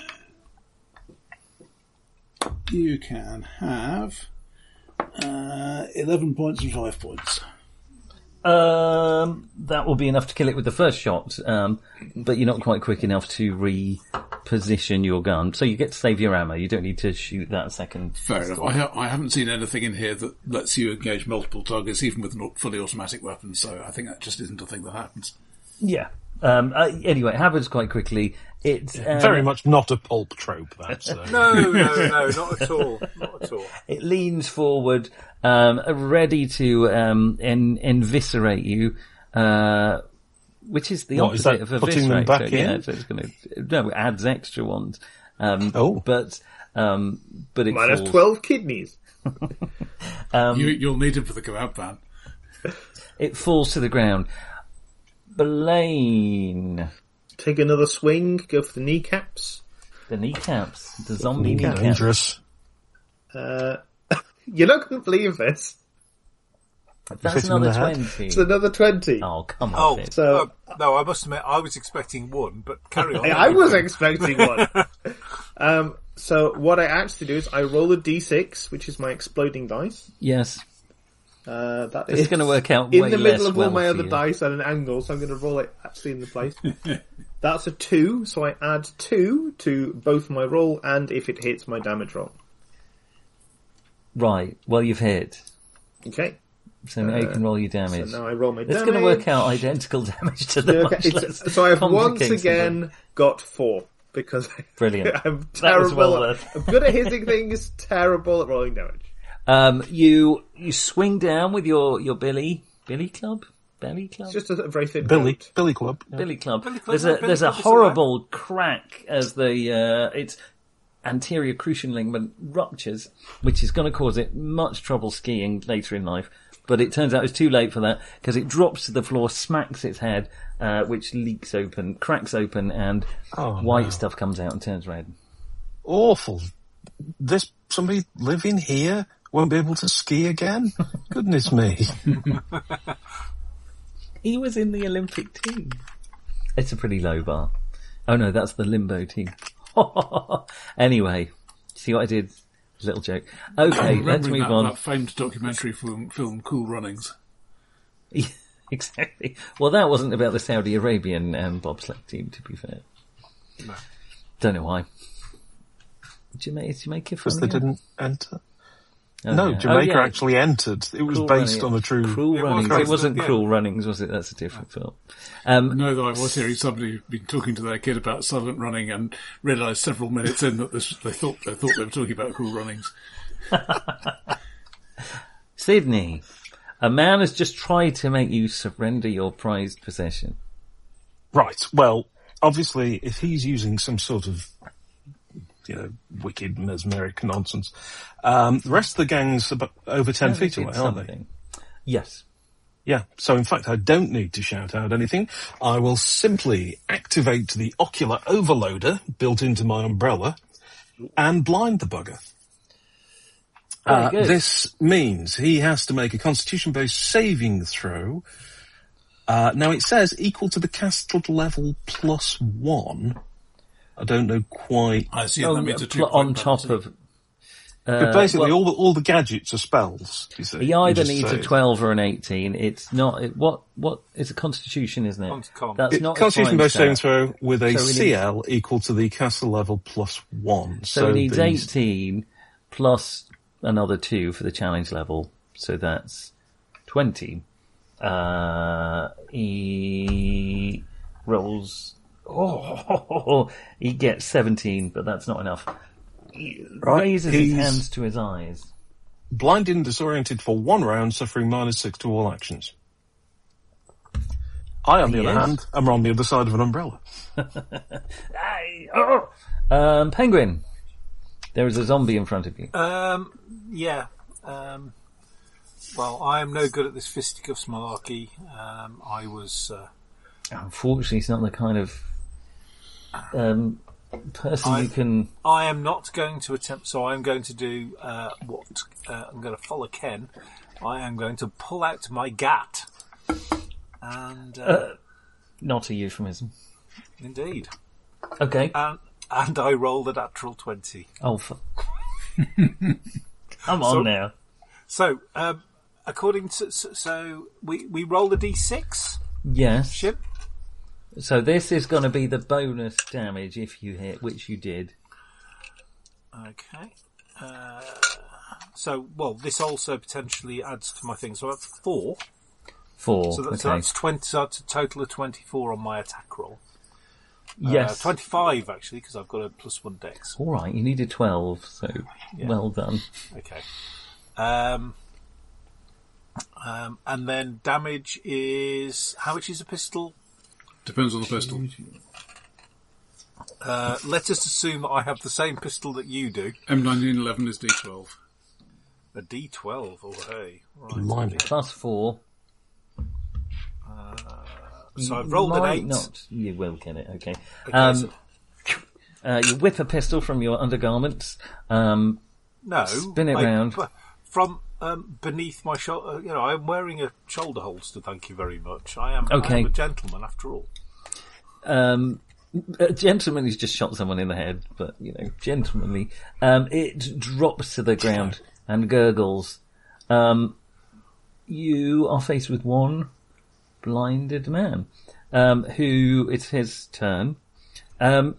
You can have uh, eleven points and five points. Um, that will be enough to kill it with the first shot, um, but you're not quite quick enough to reposition your gun. So you get to save your ammo. You don't need to shoot that second. Fair enough. I, ha- I haven't seen anything in here that lets you engage multiple targets, even with not fully automatic weapons, so I think that just isn't a thing that happens. Yeah. Um, uh, anyway, it happens quite quickly. It's um, Very much not a pulp trope, that's... Uh, No, no, no, not at all. Not at all. It leans forward, um, ready to um, en- eviscerate you, uh, which is the What, is opposite that of putting them eviscerate. back so, yeah, in? so it's going to no, it adds extra ones. Um, Oh. but um, but it Might have falls. twelve kidneys. Um, you, you'll need him for the kebab ban. It falls to the ground. Blaine, Take another swing. Go for the kneecaps. the kneecaps, the zombie kneecaps. dangerous. Uh, you're not going to believe this. That's Hit him in another the head. twenty. It's another twenty. Oh, come Oh, on, Fitz. So- uh, no, I must admit, I was expecting one, but carry on. I, I was expecting one. um, so what I actually do is I roll a d six, which is my exploding dice. Yes, Uh, that it's is going to work out in way the less middle of well all my for other you. dice at an angle, so I'm going to roll it actually in the place. That's a two, so I add two to both my roll and if it hits my damage roll. Right, well you've hit. Okay. So now you can roll your So damage. now I roll my It's damage. going to work out identical damage to the Okay, much it's- less so I've once complicated again one. got four because Brilliant. I'm That was terrible. well at, worth. I'm good at hitting things, terrible at rolling damage. Um, you you swing down with your your billy billy club belly club It's just a, a very thin Billy, note. Billy Club. billy club. Billy club, There's yeah, a billy there's a club is horrible crack as the uh, its anterior cruciate ligament ruptures, which is going to cause it much trouble skiing later in life. But it turns out it's too late for that because it drops to the floor, smacks its head, uh, which leaks open, cracks open, and Oh, white no. stuff comes out and turns red. Awful. This, somebody living here won't be able to ski again? Goodness me. He was in the Olympic team. It's a pretty low bar. Oh no, that's the limbo team. Anyway, see what I did? Little joke. Okay, let's Remembering move that, on. that famed documentary film, film Cool Runnings. Exactly. Well, that wasn't about the Saudi Arabian um, bobsled team, to be fair. No. Don't know why. Jamaica, Jamaica Because funny? they didn't enter. Oh, no, yeah. Jamaica Oh, yeah. actually entered. It was Cruel based Running- on a true... Cruel It was Runnings. based It wasn't on- yeah. Cruel Runnings, was it? That's a different film. Um, No, though I was hearing somebody been talking to their kid about silent running and realised several minutes in that this, they thought they thought they were talking about Cool Runnings. Sydney, a man has just tried to make you surrender your prized possession. Right, well, obviously, if he's using some sort of, you know, wicked mesmeric nonsense, um, the rest of the gang's about over ten Sounds like feet away, it's aren't they? something. Yes. Yeah, so in fact I don't need to shout out anything. I will simply activate the ocular overloader built into my umbrella and blind the bugger. Very Uh, good. this means he has to make a constitution-based saving throw. Uh, now it says equal to the castle level plus one. I don't know quite. I assume Oh, that means a two pl- on top of... Uh, But basically, well, all the all the gadgets are spells. You see, he either Just needs say. a twelve or an eighteen. It's not... It, what? What? It's a constitution, isn't it? Con- con. That's It- not Constitution-based a saving fine stat. throw with a So we C need- L equal to the castle level plus one. So, he needs these- eighteen plus another two for the challenge level. So that's twenty. Uh, he rolls... Oh, he gets seventeen, but that's not enough. He Right, raises his he's- hands to his eyes. Blinded and disoriented for one round, suffering minus six to all actions. I, on the He other is. hand, am on the other side of an umbrella. Aye, oh. Um, Penguin, there is a zombie in front of you. Um, yeah. Um, Well, I am no good at this fisticuffs malarkey. Um, I was... Uh, Unfortunately, it's not the kind of um, person I, you can... I am not going to attempt... So I'm going to do uh, what? Uh, I'm going to follow Ken. I am going to pull out my gat. And... Uh, Uh, not a euphemism. Indeed. Okay. And, and I rolled a natural twenty. Oh, fuck. Come on So- now. So, um, according to... So, so we, we rolled a d six, Yes. Ship? So this is going to be the bonus damage if you hit, which you did. Okay. Uh, so, well, this also potentially adds to my thing. So that's four. Four. So, that, okay. so that's twenty. So that's a total of twenty-four on my attack roll. yes. Uh, twenty-five actually, because I've got a plus one dex. All right. You needed twelve, so Yeah. well done. Okay. Um, um, and then damage is how much is a pistol? Depends on the pistol. Uh, let us assume that I have the same pistol that you do. M nineteen eleven is D twelve. A D twelve. Oh hey. Right. Blimey. Plus four. So I've rolled an Might eight. Not. You will get it. Okay. Okay, Um, so- uh, you whip a pistol from your undergarments. Um, No, Spin it I- round. but from um, beneath my shoulder. You know, I'm wearing a shoulder holster. Thank you very much. I am, I Okay. am a gentleman after all. um, a gentleman who's just shot someone in the head, but you know, gentlemanly. Um, it drops to the ground and gurgles. Um, you are faced with one blinded man, um, who it's his turn. Um,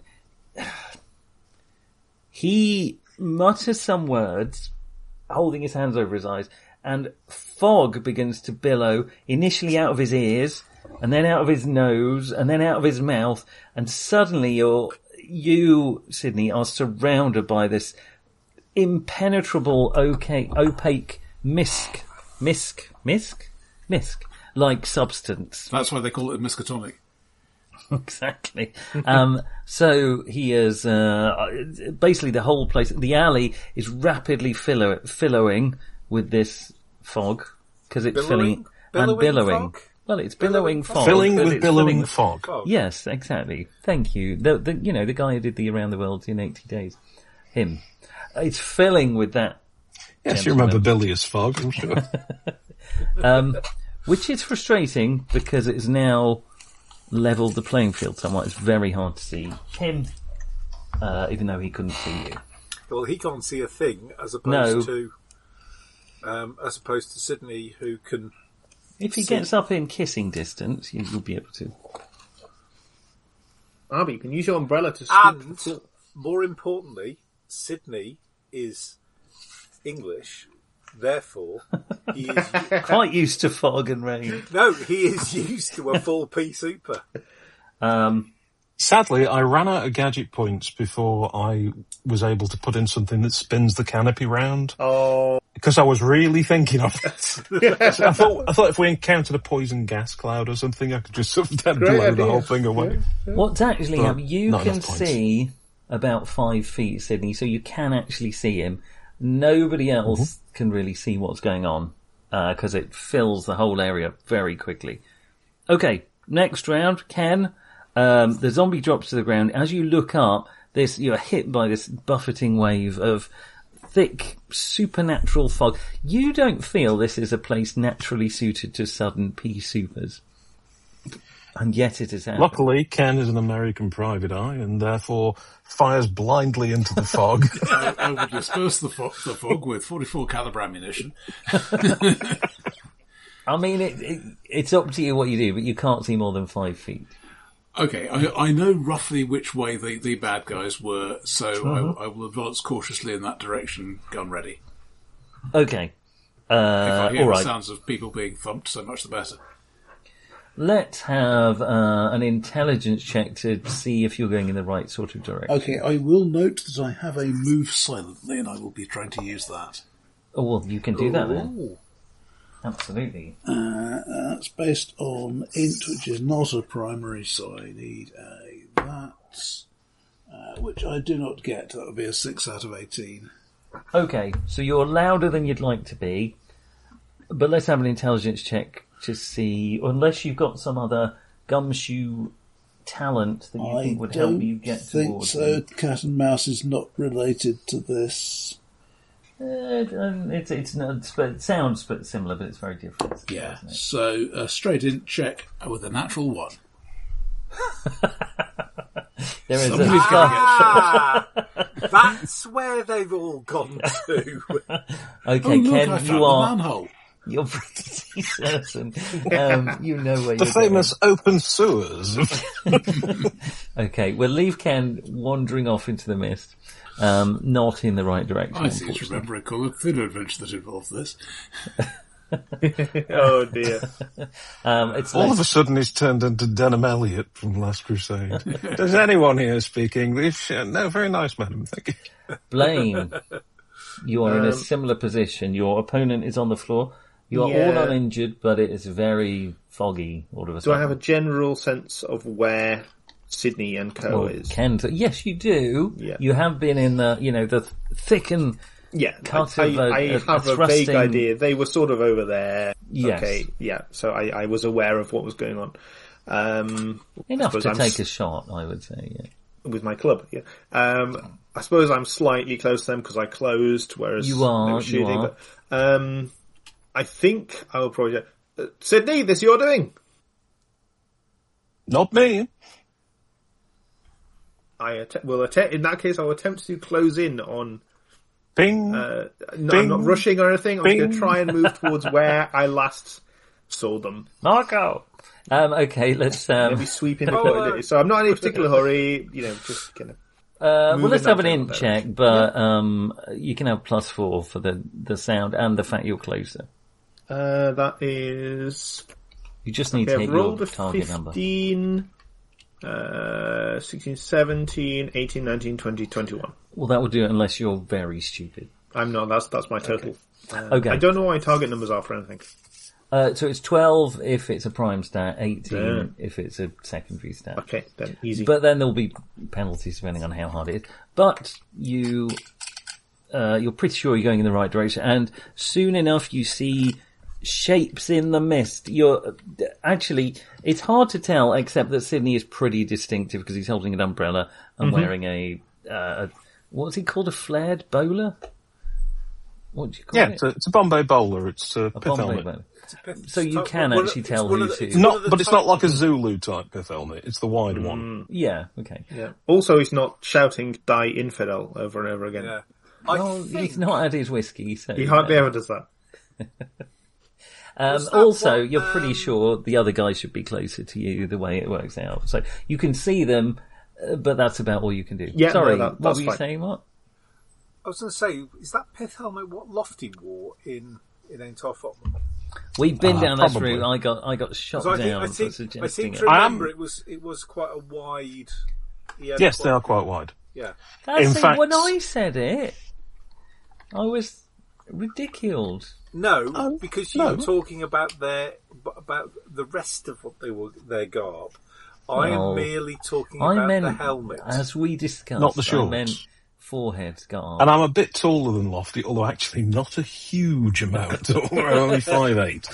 he mutters some words, holding his hands over his eyes, and fog begins to billow, initially out of his ears, and then out of his nose, and then out of his mouth, and suddenly you're, you, Sydney, are surrounded by this impenetrable, okay, opaque mist, mist, mist, mist, like substance. That's why they call it a miskatonic. Exactly. Um, so he is, uh, basically the whole place, the alley is rapidly fillow- fillowing with this fog, because it's Billowing? filling, and Billowing billowing. fog? Well, it's billowing Billowing fog. Filling but with it's billowing filling- fog. Oh, Yes, exactly. Thank you. The, the, you know, the guy who did the Around the World in eighty days. Him. It's filling with that, Yes, you gentlemen. remember Billy as fog, I'm sure. um, which is frustrating because it's now leveled the playing field somewhat. It's very hard to see him, uh, even though he couldn't see you. Well, he can't see a thing, as opposed No. to um, as opposed to Sydney, who can. If he See. gets up in kissing distance, you- you'll be able to. Arby, you can use your umbrella to scoop the And floor. more importantly, Sydney is English, therefore he is Quite used to fog and rain. no, he is used to a full P super. Um, Sadly, I ran out of gadget points before I was able to put in something that spins the canopy round. Oh, Because I was really thinking of it. So I thought, I thought if we encountered a poison gas cloud or something, I could just sort of then Great blow the idea. whole thing away. what's actually Well, happening, you not can enough points. see about five feet, Sydney, so you can actually see him. Nobody else Mm-hmm. can really see what's going on, because it fills the whole area very quickly. Okay, next round, Ken. Um, the zombie drops to the ground. As you look up, this you're hit by this buffeting wave of thick, supernatural fog. You don't feel this is a place naturally suited to sudden pea supers. And yet it is happening. Luckily, Ken is an American private eye and therefore fires blindly into the fog. I, I would disperse the fog, the fog with forty-four caliber ammunition. I mean, it, it, it's up to you what you do, but you can't see more than five feet. Okay, I, I know roughly which way the, the bad guys were, so I, I will advance cautiously in that direction, gun ready. Okay. If I Uh, hear all the right. sounds of people being thumped, so much the better. Let's have uh, an intelligence check to see if you're going in the right sort of direction. Okay, I will note that I have a move silently, and I will be trying to use that. Oh, well, you can do that then. Ooh. Absolutely. Uh, that's based on int, which is not a primary, so I need a that, uh, which I do not get. That would be a six out of eighteen. Okay, so you're louder than you'd like to be. But let's have an intelligence check to see, unless you've got some other gumshoe talent that you I think would don't help you get think towards so. them. Cat and mouse is not related to this. Uh, um, it's it's not, but it sounds but similar, but it's very different. Yeah. Isn't it? So uh, straight in check with a natural one. There is Somebody's a gonna Ah, that's where they've all gone to. okay, Oh, look, Ken, I found you the are manhole. you're pretty certain. Um, you know where The you're famous open sewers. going. Okay, we'll leave Ken wandering off into the mist, um, not in the right direction. I seem to unfortunately. remember a Call of Cthulhu adventure that involved this. Oh dear. Um, it's All less- of a sudden he's turned into Denham Elliot from Last Crusade. Does anyone here speak English? Uh, no, very nice, madam. Thank you. Blaine, you are in a Um, similar position. Your opponent is on the floor. You are Yeah. all uninjured, but it is very foggy all of a Do sudden. I have a general sense of where Sydney and Co Well, is? Ken, yes, you do. Yeah. You have been in the, you know, the thick and Yeah, cut I, of a- I a- have a a, vague thrusting- idea. They were sort of over there. Yes. Okay, yeah. So I, I was aware of what was going on. Um, enough suppose to I'm take s- a shot, I would say. Yeah. with my club. Yeah. Um, I suppose I'm slightly close to them because I closed, whereas You are, they were you shooting. are. But, um, I think I will probably. Uh, Sydney, this you're doing. Not me. I att- will attempt. In that case, I'll attempt to close in on. Bing. Uh, no, Bing. I'm not rushing or anything. I'm just going Bing. to try and move towards where I last saw them. Marco! Um, okay, let's, um, Maybe sweeping the Oh, court. uh, So I'm not in any particular hurry. You know, just kind of. uh, well, moving let's that have an down int there. check, but, um, you can have plus four for the, the sound and the fact you're closer. Uh, that is. You just need Okay, to I've hit rolled your a target number. fifteen, uh, sixteen, seventeen, eighteen, nineteen, twenty, twenty-one. Well, that would do it unless you're very stupid. I'm not. That's that's my total. Uh, Okay. I don't know what my target numbers are for anything. Uh, so it's twelve if it's a prime stat, eighteen Yeah. if it's a secondary stat. Okay, then easy. But then there'll be penalties depending on how hard it is. But you, uh, you're pretty sure you're going in the right direction, and soon enough you see shapes in the mist. You're actually, it's hard to tell, except that Sydney is pretty distinctive because he's holding an umbrella and Mm-hmm. wearing a, uh, what's he called, a flared bowler? What do you call Yeah, it? it's a, it's a Bombay bowler. It's a A pith Bombay helmet. bowler. So you can One of- actually it's tell one of who's the- who. it's one Not, of the but it's not type- like a Zulu type pith helmet. It's the wide Mm. one. Yeah, okay. yeah. Also, he's not shouting "Die infidel" over and over again. Yeah. I Well, think he's not had his whiskey, so... He hardly uh, ever does that. Um, Was that also, what, you're pretty um, sure the other guy should be closer to you the way it works out. So you can see them, uh, but that's about all you can do. Yeah, Sorry, no, that- what that's were you fine. saying, what? I was going to say, is that pith helmet what Lofty wore in in Ain't Our Fault? We've been Uh, down this probably. route. I got I got shot So I think, down I for think, I suggesting think it. to remember I'm- it was it was quite a wide. he had Yes, quite- they are quite wide. Yeah. That's in it, fact- when I said it, I was ridiculed. No, Oh, because you no. were talking about their about the rest of what they were their garb. I Well, am merely talking I about meant, the helmet. as we discussed, Not the I shorts. meant forehead scarf. And I'm a bit taller than Lofty, although actually not a huge amount taller. I'm only five eight.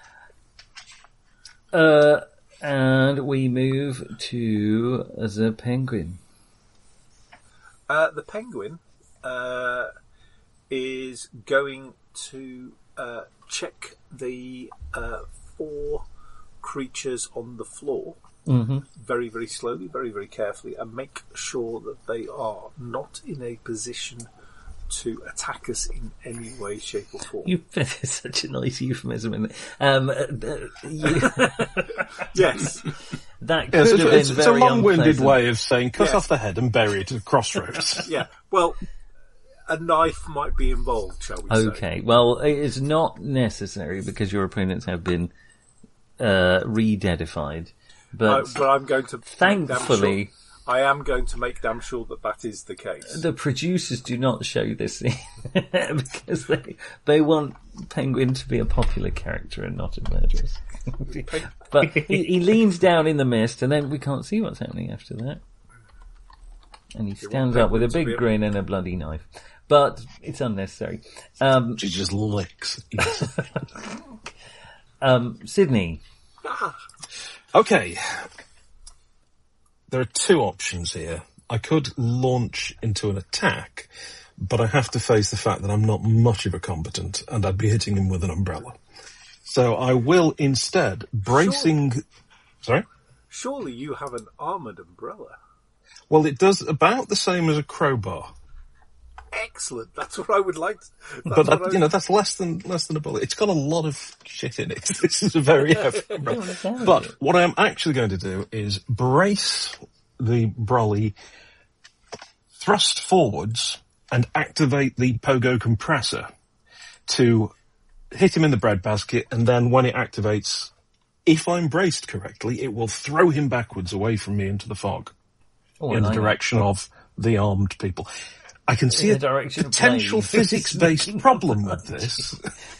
Uh, and we move to the penguin. Uh, the penguin uh, is going to uh, check the uh, four creatures on the floor Mm-hmm. very, very slowly, very, very carefully, and make sure that they are not in a position to attack us in any way, shape, or form. You it's such a nice euphemism in it. Um, uh, uh, you, Yes. that could Yes, have it's, been it's, it's a very long-winded unpleasant. way of saying cut Yes. off the head and bury it at crossroads. Yeah. Well, a knife might be involved, shall we say? Okay, well, it is not necessary because your opponents have been uh, re-deadified. Uh, But but I'm going to make damn thankfully, sure, I am going to make damn sure that that is the case. the producers do not show this scene because they they want Penguin to be a popular character and not a murderess. But he, he leans down in the mist, and then we can't see what's happening after that. And he stands up with a Penguin to be big a- grin and a bloody knife. but it's unnecessary. Um, She just licks. um, Sydney. Okay. There are two options here. I could launch into an attack, but I have to face the fact that I'm not much of a combatant, and I'd be hitting him with an umbrella. So I will instead, bracing... Sure. Sorry? Surely you have an armoured umbrella. Well, it does about the same as a crowbar. Excellent. That's what I would like to... But that, I... you know, that's less than less than a bullet. It's got a lot of shit in it. This is a very heavy umbrella. But what I am actually going to do is brace the brolly, thrust forwards, and activate the pogo compressor to hit him in the breadbasket, and then when it activates, if I'm braced correctly, it will throw him backwards away from me into the fog Oh, in I the like direction that. of the armed people. I can see In a the direction of potential blade. physics-based problem with this,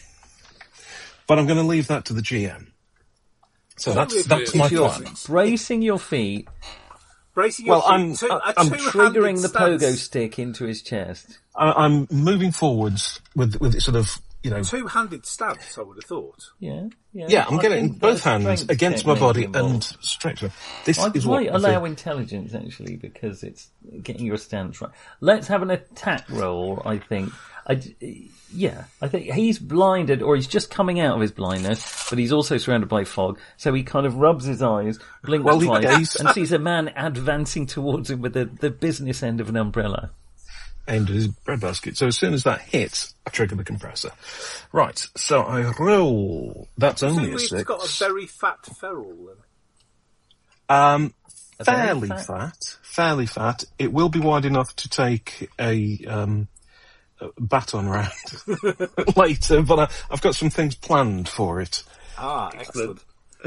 but I'm going to leave that to the G M. So that's that's my If you're plan. bracing your feet, Bracing your Well, feet, I'm- two, a I'm two-handed triggering the stance. pogo stick into his chest. I, I'm moving forwards with with sort of, you know, Two-handed stance, I would have thought. Yeah, yeah. yeah, I'm I getting think both there's hands strength against my technique body involved. and straight to him. This I is what might I allow think. intelligence, actually, because it's getting your stance right. Let's have an attack roll, I think. I, yeah, I think he's blinded, or he's just coming out of his blindness, but he's also surrounded by fog, so he kind of rubs his eyes, blinks Well, he- twice, yeah, he's- and sees a man advancing towards him with the, the business end of an umbrella. Aimed at his breadbasket. So as soon as that hits, I trigger the compressor. Right, so I roll. That's only a It's six. got a very fat feral then. Um, A very fairly fat- fat. Fairly fat. It will be wide enough to take a, um, a baton round later, but I, I've got some things planned for it. Ah, excellent.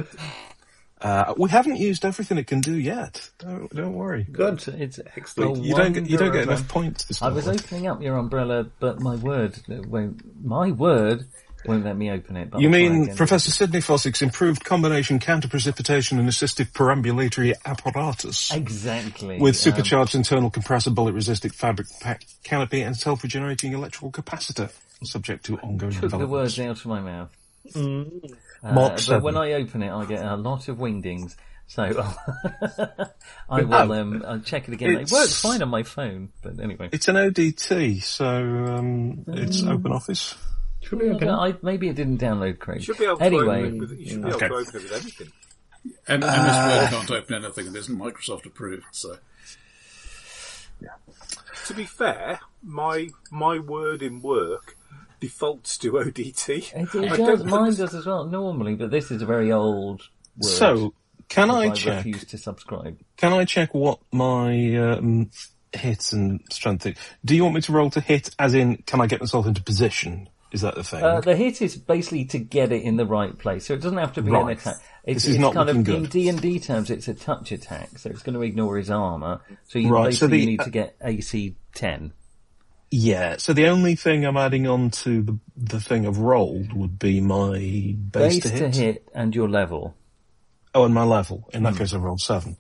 Uh, we haven't used everything it can do yet. Don't, don't worry. Good. It's excellent. You don't get, you don't get enough points this I was morning. opening up your umbrella, but my word won't, my word won't let me open it. But You I'll try mean again. Professor Sidney Fossick's improved combination counter-precipitation and assistive perambulatory apparatus Exactly. with Um, supercharged internal compressor, bullet-resistant fabric pack canopy and self-regenerating electrical capacitor, subject to ongoing took the development. words out of my mouth. Uh, Mark but seven. when I open it, I get a lot of wingdings. So I will um, I'll check it again. It It's- works fine on my phone, but anyway. It's an O D T, so um, it's Mm. Open Office. Should be okay. I, maybe it didn't download correctly. You should be able to Anyway, open it with, you should be able Okay. to open it with anything. And M S Word can't open anything that isn't Microsoft approved, so... To be fair, my my word in work defaults to O D T. it, I it don't does, mine does as well normally, but this is a very old word. So, can that I I check? refuse to subscribe. Can I check what my um, hits and strength is? Do you want me to roll to hit, as in, can I get myself into position? Is that the thing? Uh, the hit is basically to get it in the right place, so it doesn't have to be an Right. attack. It's, This is it's not kind of looking in good. D and D terms, it's a touch attack, so it's going to ignore his armor. So you Right, so basically the- need to get A C ten. Yeah, so the only thing I'm adding on to the the thing I've rolled would be my base, Base to, hit. to hit and your level. Oh, and my level. In Hmm. that case, I rolled seven.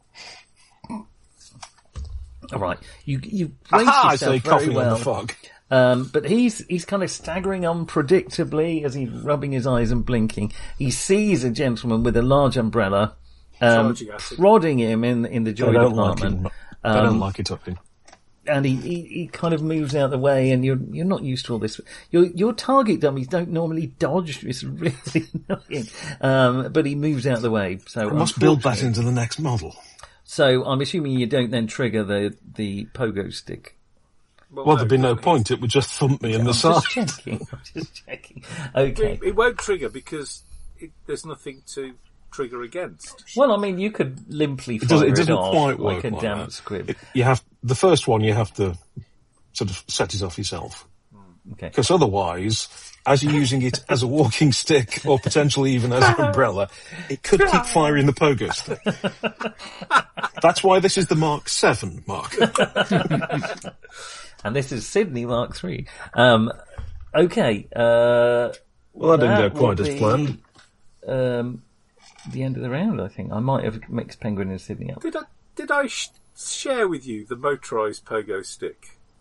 All right, you you brace Aha! I yourself say, very coughing well. on the fog. Um, but he's he's kind of staggering unpredictably as he's rubbing his eyes and blinking. He sees a gentleman with a large umbrella um, Charging at him. prodding him in in the They joy don't like department. it. They don't Um, like it up in. and he, he, he kind of moves out of the way, and you're you're not used to all this. Your your target dummies don't normally dodge. It's really annoying. Um, but he moves out of the way. So I must build that unfortunately- into the next model. So I'm assuming you don't then trigger the the pogo stick. Well, there'd be no point. It would just thump me in the I'm side. just checking. I'm just checking. Okay. It, it won't trigger because it, there's nothing to trigger against. Well, I mean, you could limply fire It doesn't, it, it doesn't off quite like work a like damp that. squib. It- you have the first one. You have to sort of set it off yourself, Okay. because otherwise, as you're using it as a walking stick or potentially even as an umbrella, it could keep firing the pogo stick. That's why this is the Mark seven, Mark. And this is Sydney Mark three. Um, okay. Uh, Well, that didn't that go quite will as be, planned. Um, the end of the round, I think. I might have mixed Penguin and Sydney up. Did I did I sh- share with you the motorised pogo stick?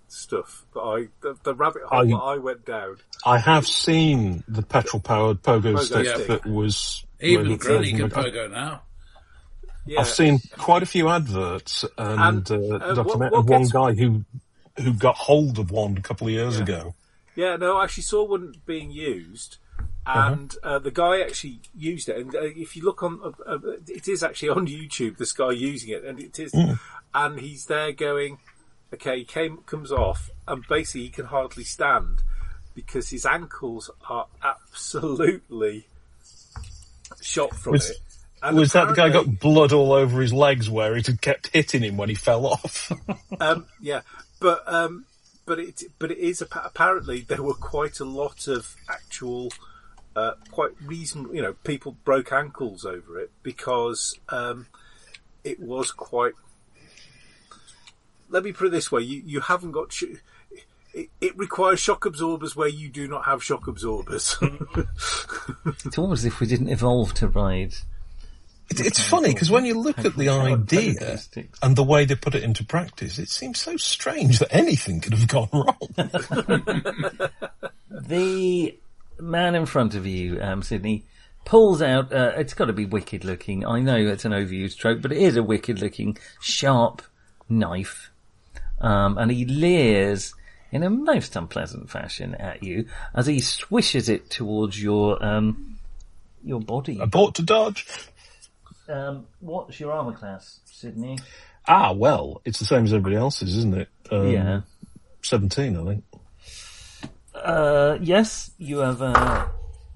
stuff that I the, the rabbit hole I- that I went down. I have seen the petrol-powered pogo, Pogo stick stick. that was... Even was- Granny can was- pogo now. Yeah, I've seen quite a few adverts and, And, uh, uh, document- what- what one gets- guy who who got hold of one a couple of years Yeah. ago. yeah. No, I actually saw one being used, and uh, the guy actually used it. And uh, if you look on, uh, uh, it is actually on YouTube. This guy using it, and it is, and he's there going, okay, he came comes off, and basically he can hardly stand because his ankles are absolutely shot from Was- it. And Was that the guy apparently- got blood all over his legs where it had kept hitting him when he fell off? Um, yeah, but um, but it but it is appa- apparently there were quite a lot of actual, uh, quite reasonable. You know, people broke ankles over it because um, it was quite. Let me put it this way: you you haven't got. Sh- it, it requires shock absorbers where you do not have shock absorbers. It's almost as if we didn't evolve to ride. It, it's funny because when you look at the idea Pogo sticks. and the way they put it into practice, it seems so strange that anything could have gone wrong. The man in front of you, um, Sydney, pulls out, uh, it's got to be wicked looking. I know it's an overused trope, but it is a wicked looking, sharp knife. Um, and he leers in a most unpleasant fashion at you as he swishes it towards your, um, your body. Abort to dodge. Um, what's your armour class, Sydney? Ah, well, it's the same as everybody else's, isn't it? Um, Yeah. seventeen, I think. Uh, yes, you have, uh,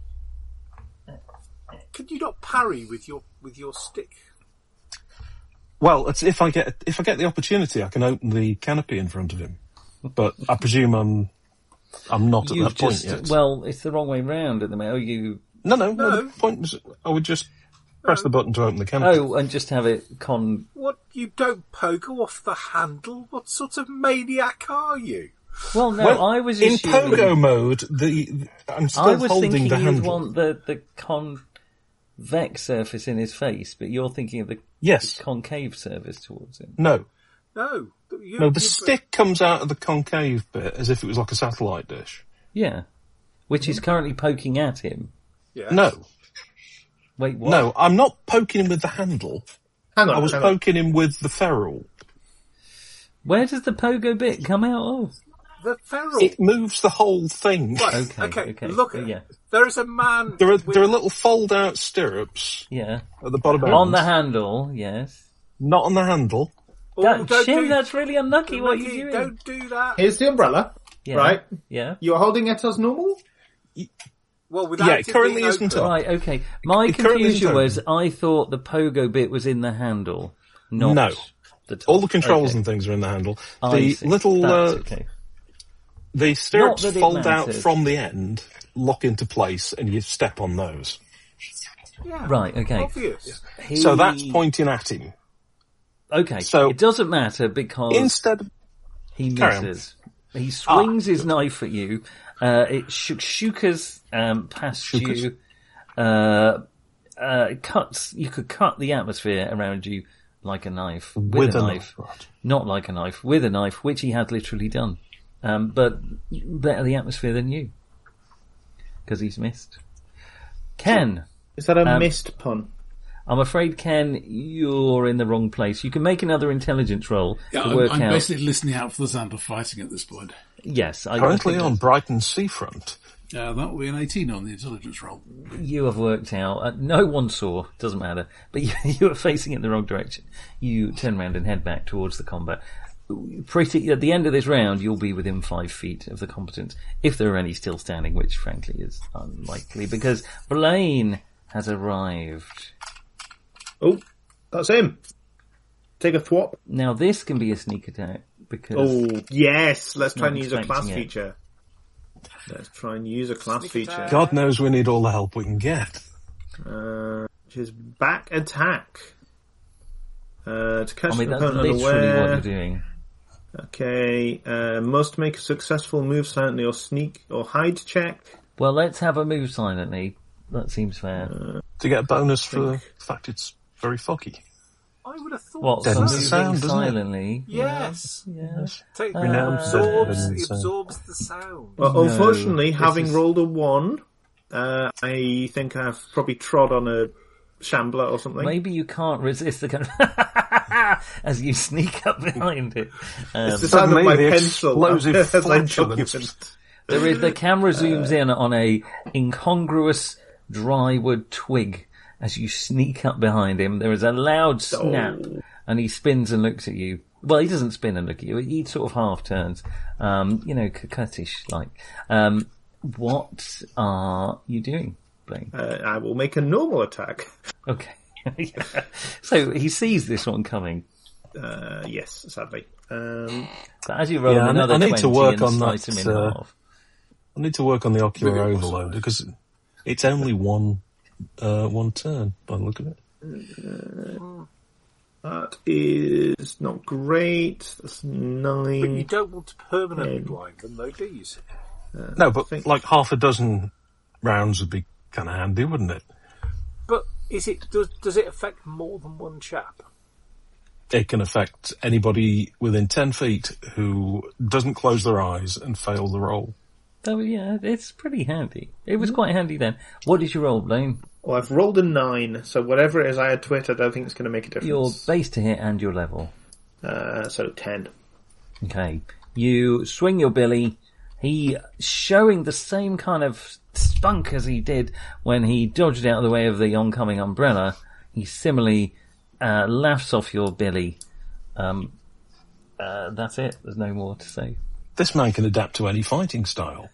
Can you not parry with your with your stick? Well, it's if I get if I get the opportunity, I can open the canopy in front of him. But I presume I'm I'm not at you've that point just, yet. well, it's the wrong way round at the moment. Oh, you, no, no, no. No. The point was, I would just press the button to open the canopy. oh, and just have it con, What, you don't pogo off the handle? What sort of maniac are you? well, no, Well, I was in assuming, pogo mode, the I'm still I was holding thinking the you'd handle. want the, the convex surface in his face, but you're thinking of the Yes. concave surface towards him. No, No. You, no. The you- stick comes out of the concave bit as if it was like a satellite dish. Yeah. Which is currently poking at him. Yeah. No, Wait, what? no. I'm not poking him with the handle. Hang on, I was hang on. poking him with the ferrule. Where does the pogo bit come out of? The feral. It moves the whole thing. Right, Okay, okay, okay, look at yeah. There is a man. There are with- there are little fold out stirrups Yeah. at the bottom On ends. the handle, yes. Not on the handle. Oh, That, don't Jim, do- that's really unlucky. What are Ricky, you doing? Don't do that. Here's the umbrella, Yeah. right? Yeah. You are holding it as normal? Well, without Yeah, it it currently being isn't open- up. Right, okay. My It currently confusion isn't was I thought the pogo bit was in the handle, not No. the top. All the controls Okay. and things are in the handle. I The see. little That's uh, okay. the stirrups Not that it fold out matters. from the end, lock into place, and you step on those. Yeah, Right, okay. obvious. He- So that's pointing at him. Okay, so- it doesn't matter because Instead of he Carry on. misses. He swings Ah. his knife at you. Uh, it shukas um, past Shukas. you. Uh, uh, cuts. You could cut the atmosphere around you like a knife with, with a a knife. knife. Right. Not like a knife, with a knife, which he had literally done. Um, but better the atmosphere than you because he's missed. Ken. Is that a Um, missed pun? I'm afraid, Ken, you're in the wrong place. You can make another intelligence roll Yeah, to I'm, work I'm out. basically listening out for the sound of fighting at this point. Yes, I I Currently think on Brighton seafront. Uh, that will be an eighteen on the intelligence roll. you have worked out. Uh, no one saw. Doesn't matter. But you, you were facing in the wrong direction. You turn around and head back towards the combat. Pretty at the end of this round, you'll be within five feet of the combatants, if there are any still standing, which frankly is unlikely because Blaine has arrived. Oh, that's him. Take a thwop. Now this can be a sneak attack because Oh, yes. Let's try Not and use a class expecting it. feature. Let's try and use a class Sneak feature. attack. God knows we need all the help we can get. Uh, which is back attack. Uh, to catch I mean an that's opponent literally unaware. what you're doing. Okay, uh, must make a successful move silently or sneak or hide check. Well, let's have a move silently. That seems fair. To get a bonus for the fact it's very foggy. I would have thought. What, Dead so as moving the sound, doesn't it? silently? Yes. Yes. Take, Uh, it absorbs, Dead it as the absorbs the sound. Well, No, unfortunately, this having is- rolled a one, uh, I think I've probably trod on a shambler or something. Maybe you can't resist the kind of as you sneak up behind it. Um, It's the sound of Suddenly my the pencil explosive as I flatulence. document. there is the camera zooms in on a incongruous drywood twig as you sneak up behind him. There is a loud snap, Oh. and he spins and looks at you. Well, he doesn't spin and look at you. He sort of half turns, um, you know, coquettish like. Um, what are you doing, Blaine? Uh, I will make a normal attack. Okay. Yeah. So he sees this one coming. Uh, yes, sadly. Um, So as you roll Yeah, I ne- another I need to twenty work and on slice that, him in uh, half. I need to work on the ocular Bigger overload muscle. because it's only one uh, one turn by the look of it. that is not great. That's But you nine. don't want to permanently Um, blind them, though, do you? No, but think- like half a dozen rounds would be kind of handy, wouldn't it? But is it does does it affect more than one chap? It can affect anybody within ten feet who doesn't close their eyes and fail the roll. So yeah, it's pretty handy. It was quite handy then. What did you roll, Blaine? Well, I've rolled a nine, so whatever it is I had to it, I don't think it's going to make a Your difference. base to hit and your level. Uh, so ten. Okay. You swing your billy. He, showing the same kind of spunk as he did when he dodged out of the way of the oncoming umbrella, he similarly uh, laughs off your billy. Um, uh, that's it. There's no more to say. This man can adapt to any fighting style.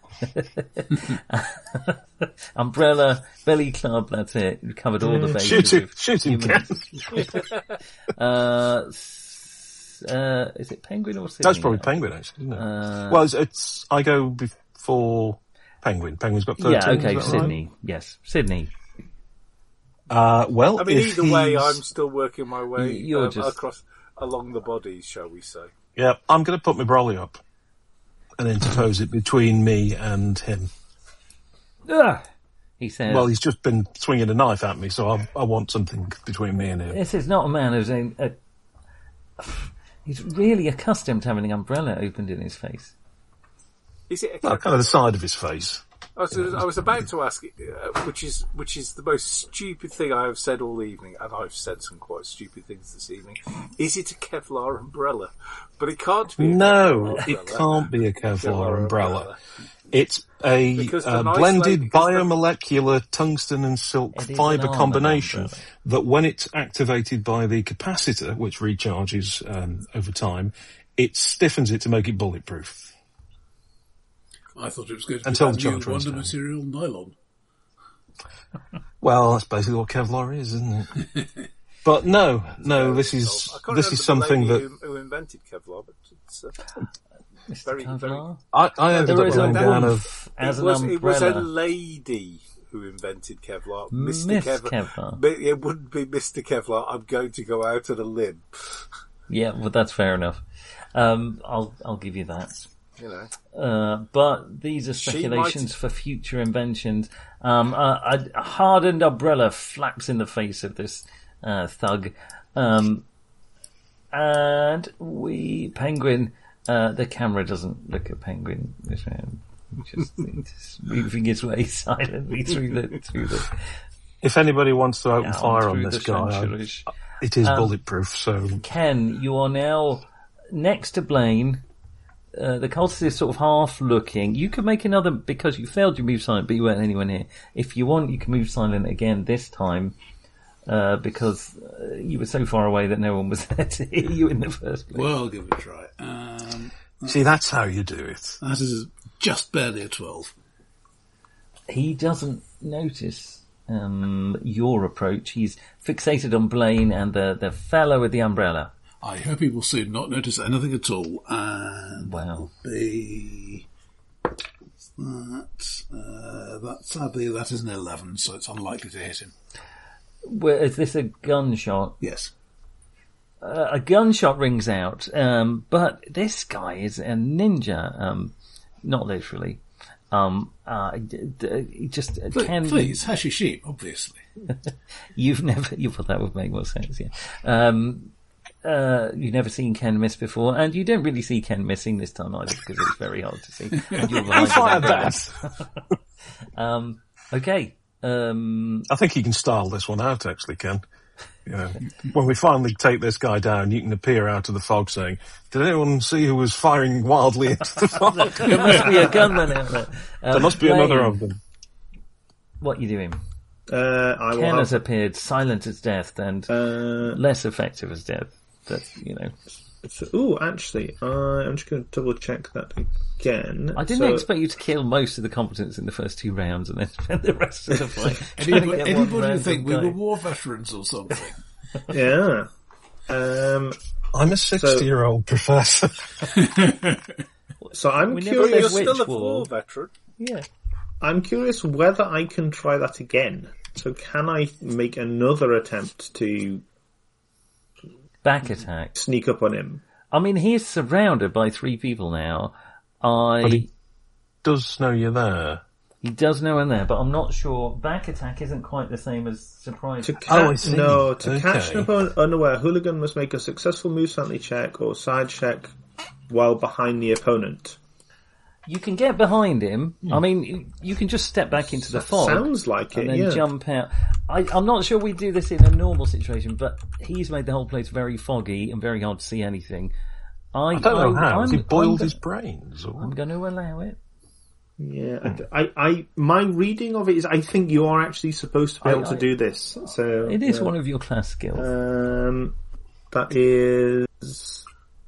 Umbrella, belly club, that's it. You've covered all the bases. Shoot him, of shoot him, human- Ken. uh, s- uh, is it Penguin or Sydney? That's probably Penguin, actually, isn't it? Uh, well, it's, it's I go before Penguin. Penguin's got thirteen. Yeah, okay, is that right? Sydney. Yes, Sydney. Uh, well, I mean, if either way, he's- I'm still working my way You're um, just- across along the bodies, shall we say? Yeah, I'm going to put my brolly up and interpose it between me and him. Ugh, he says. Well, he's just been swinging a knife at me, so I, I want something between me and him. This is not a man who's a, a, he's really accustomed to having an umbrella opened in his face. Is it? A Well, kind of the side of his face. I was, I was about to ask, uh, which is which is the most stupid thing I have said all evening, and I've said some quite stupid things this evening. Is it a Kevlar umbrella? But it can't be. A No, Kevlar it umbrella. can't be a Kevlar Kevlar umbrella. umbrella. It's a Because the uh, nice blended lady- because the- biomolecular tungsten and silk It is an fibre armour combination umbrella. that when it's activated by the capacitor, which recharges um, over time, it stiffens it to make it bulletproof. I thought it was going to be Until that the new charge runs wonder down. material nylon. Well, that's basically what Kevlar is, isn't it? But no, no, this is I can't this remember is something the lady that who, who invented Kevlar, but it's, uh, Mister Very- very- Kevlar? I, I ended There up is a going down a wolf as it, an was, it was a umbrella. lady who invented Kevlar, Mister Miss Kevlar. Kevlar. But it wouldn't be Mister Kevlar. I'm going to go out on a limb. Yeah, well, that's fair enough. Um, I'll I'll give you that. You know, Uh, but these are She speculations might- for future inventions. Um, a, a hardened umbrella flaps in the face of this uh, thug, um, and we Penguin. Uh, the camera doesn't look at Penguin. It's, um, Just, just moving his way silently through the through the. If anybody wants to open down fire on through this the guy, I- centuries. it is Um, bulletproof, so Ken, you are now next to Blaine. Uh, the cultist is sort of half looking. You can make another, because you failed your move silent, but you weren't anywhere near. If you want, you can move silent again this time, uh, because uh, you were so far away that no one was there to hear you in the first place. Well, I'll give it a try. Um, see, that's how you do it. that is just barely a twelve. He doesn't notice um, your approach. He's fixated on Blaine and the, the fellow with the umbrella. I hope he will soon not notice anything at all. And Wow. the that uh, that sadly that is an eleven, so it's unlikely to hit him. Where, is this a gunshot? Yes. Uh, a gunshot rings out, um, but this guy is a ninja, um, not literally. Um, uh, d- d- just uh, Please, Ken, please, Hashishim, obviously. you've never, you well, that would make more sense, yeah. Um, uh, you've never seen Ken miss before, and you don't really see Ken missing this time either, because it's very hard to see. And you're behind Fire the that. Um, okay. Um, I think you can style this one out, actually, Ken. You know, when we finally take this guy down, you can appear out of the fog saying, "Did anyone see who was firing wildly into the fog?" there must be a gunman out there. Um, There must be Blaine, another of them. What are you doing? Uh, I will Ken have, has appeared silent as death and uh, less effective as death. But, you know. so, ooh, actually, uh, I'm just going to double check that again. I didn't So- expect you to kill most of the combatants in the first two rounds and then spend the rest of the fight. trying to Anybody, get one anybody random think we guy. were war veterans or something? Yeah. Um, I'm a sixty-year-old professor. so I'm We never curious. said You're which still a wall. war veteran. Yeah. I'm curious whether I can try that again. So can I make another attempt to Back attack. sneak up on him? I mean, he is surrounded by three people now. I... But he does know you're there. He does know in there, but I'm not sure. Back attack isn't quite the same as surprise. To Oh, ca- I see. No, to Okay. catch an opponent unaware, hooligan must make a successful move sanity check or side check while behind the opponent. You can get behind him. I mean, you- you can just step back into the fog. Sounds like and it, then yeah. jump out. I, I'm not sure we do this in a normal situation, but he's made the whole place very foggy and very hard to see anything. I, I don't know I, how. Has he I'm, boiled I'm, his brains? Or? I'm going to allow it. Yeah, I, I, my reading of it is I think you are actually supposed to be I- able to I- do this. So It is yeah. one of your class skills. Um, that is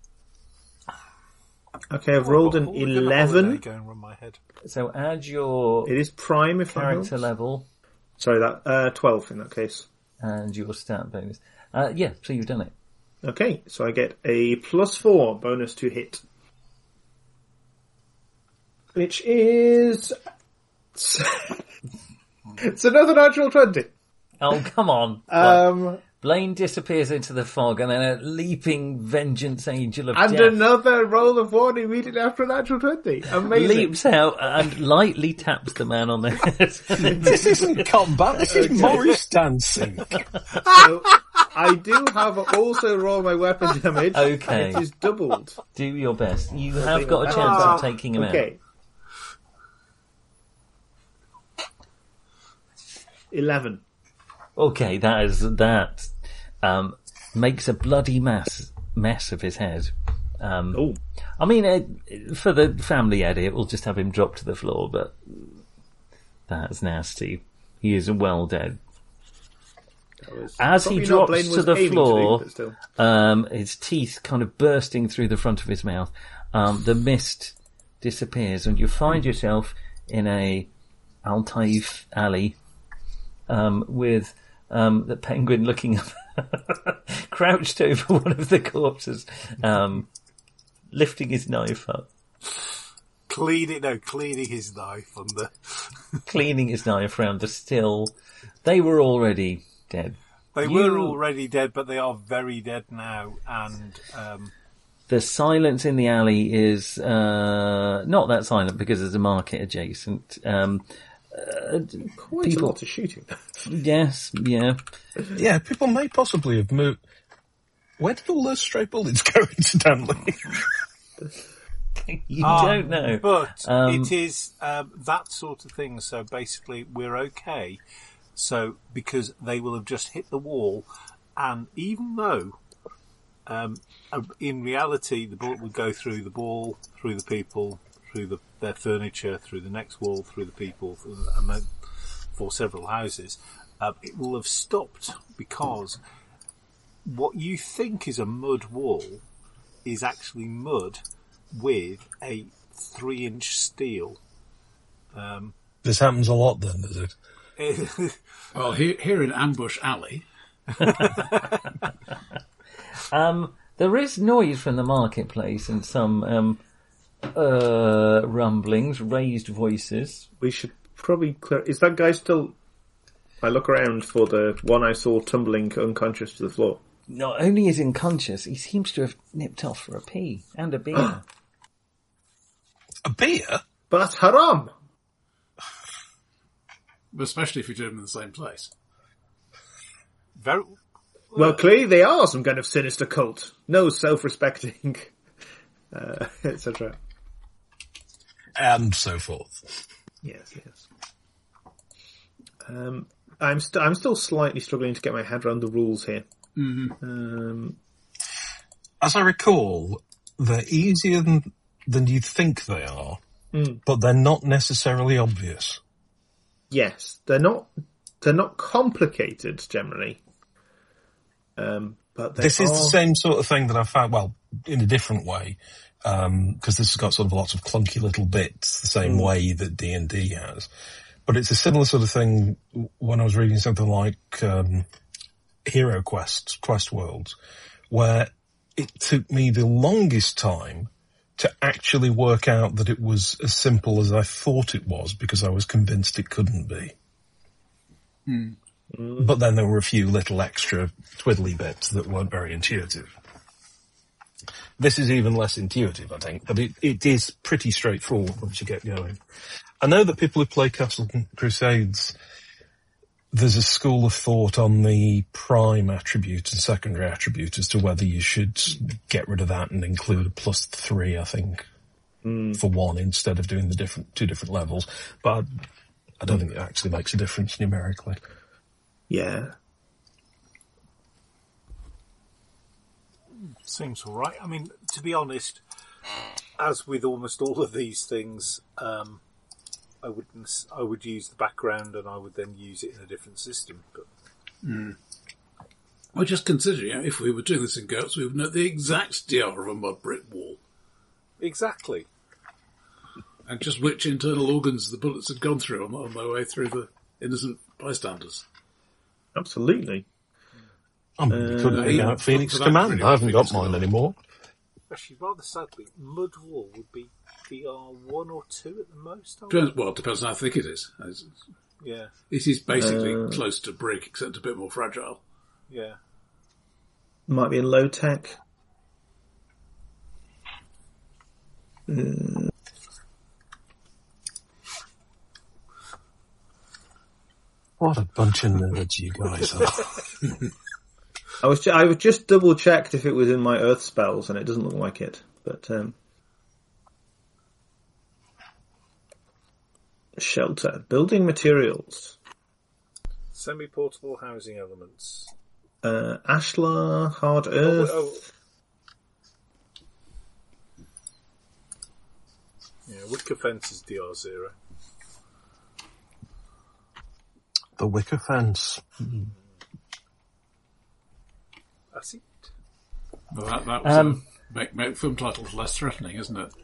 okay. I've rolled an What- what holiday eleven. going around my head. So add your It is prime if that character helps. level Sorry, that uh, twelve in that case. and your stat bonus. Uh, yeah, so you've done it. Okay, so I get a plus four bonus to hit, which is it's another natural twenty. Oh, come on. Um, Blaine disappears into the fog and then a leaping vengeance angel of and death another roll of one immediately after a natural twenty. Amazing. leaps out and lightly taps the man on the head. This isn't combat. This is Morris dancing. So, I do have also roll my weapon damage. Okay. It is doubled. Do your best. You have got a chance Ah, of taking him out. Okay. Eleven. Okay, that is that. Um, makes a bloody mess mess of his head. Um, Oh, I mean, it, for the family edit, we'll just have him drop to the floor, but that's nasty. He is well dead. that was As he probably not drops Blaine to was the aiming floor, do, but still. um, his teeth kind of bursting through the front of his mouth, um, the mist disappears, and you find yourself in a Altaif alley um, with um, the penguin looking up, crouched over one of the corpses, um, lifting his knife up, Cleaning, no, cleaning his knife on the. cleaning his knife around the still. They were already dead. They You- were already dead, but they are very dead now, and um, The silence in the alley is uh, not that silent because there's a market adjacent. Um, uh, Quite people- a lot of shooting. yes, yeah. Yeah, people may possibly have moved. Where did all those stray bullets go, incidentally? You Ah, don't know. But Um, it is um, that sort of thing. So basically, we're okay. So because they will have just hit the wall, and even though um, uh, in reality the bullet would go through the wall, through the people, through the, their furniture, through the next wall, through the people, and then for several houses, uh, it will have stopped because what you think is a mud wall is actually mud with a three-inch steel. Um, This happens a lot then, does it? Well, here, here in Ambush Alley, Um, there is noise from the marketplace and some um, uh, rumblings, raised voices. We should probably clear. Is that guy still? I look around for the one I saw tumbling unconscious to the floor. Not only is he unconscious, he seems to have nipped off for a pee and a beer. A beer? But that's haram. Especially if you do them in the same place. Very Well, clearly they are some kind of sinister cult. No self-respecting, uh, et cetera. And so forth. Yes, yes. Um, I'm st- I'm still slightly struggling to get my head around the rules here. Mm-hmm. Um, As I recall, they're easier than, than you think they are, mm. but they're not necessarily obvious. Yes, they're not. They're not complicated generally. Um, but they This are... is the same sort of thing that I found, well, in a different way, because um, this has got sort of lots of clunky little bits, the same mm. way that D and D has. But it's a similar sort of thing when I was reading something like um, Hero Quest, Quest Worlds, where it took me the longest time to actually work out that it was as simple as I thought it was, because I was convinced it couldn't be. Mm. But then there were a few little extra twiddly bits that weren't very intuitive. This is even less intuitive, I think, but it, it is pretty straightforward once you get going. I know that people who play Castle Crusades, there's a school of thought on the prime attribute and secondary attribute as to whether you should get rid of that and include a plus three, I think, mm. for one instead of doing the different two different levels. But I don't think it actually makes a difference numerically. Yeah. Seems all right. I mean, to be honest, as with almost all of these things, um, I would I would use the background and I would then use it in a different system. But mm. Well, just consider, you know, if we were doing this in GURPS, we would know the exact D R of a mud brick wall. Exactly. And just which internal organs the bullets had gone through on, on their way through the innocent bystanders. Absolutely. I mean, you could have been out Phoenix Command. I haven't got mine anymore. Actually, rather sadly, mud wall would be D R one or two at the most. Depends, well, it depends on how thick it is. It's, yeah. It is basically uh, close to brick, except a bit more fragile. Yeah. Might be in low tech. Uh, What a bunch of nerds you guys are. I was ju- I was just double checked if it was in my Earth spells, and it doesn't look like it. But um, shelter, building materials, semi-portable housing elements, uh, ashlar, hard earth. Oh, oh. Yeah, wicker fence is D R zero. The wicker fence. That's it. Well, that, that was Um, a, make, make film titles less threatening, isn't it?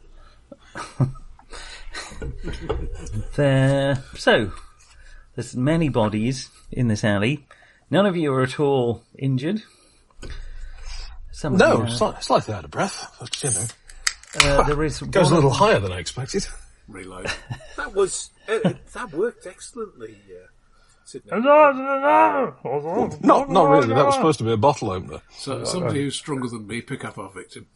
There. So, there's many bodies in this alley. None of you are at all injured. Some of No, you are- sli- slightly out of breath, but you know. Uh, there is Goes a one- little higher than I expected. Reload. That was uh, that worked excellently. Yeah. Sydney. Not, not really. That was supposed to be a bottle opener. So somebody who's stronger than me, pick up our victim.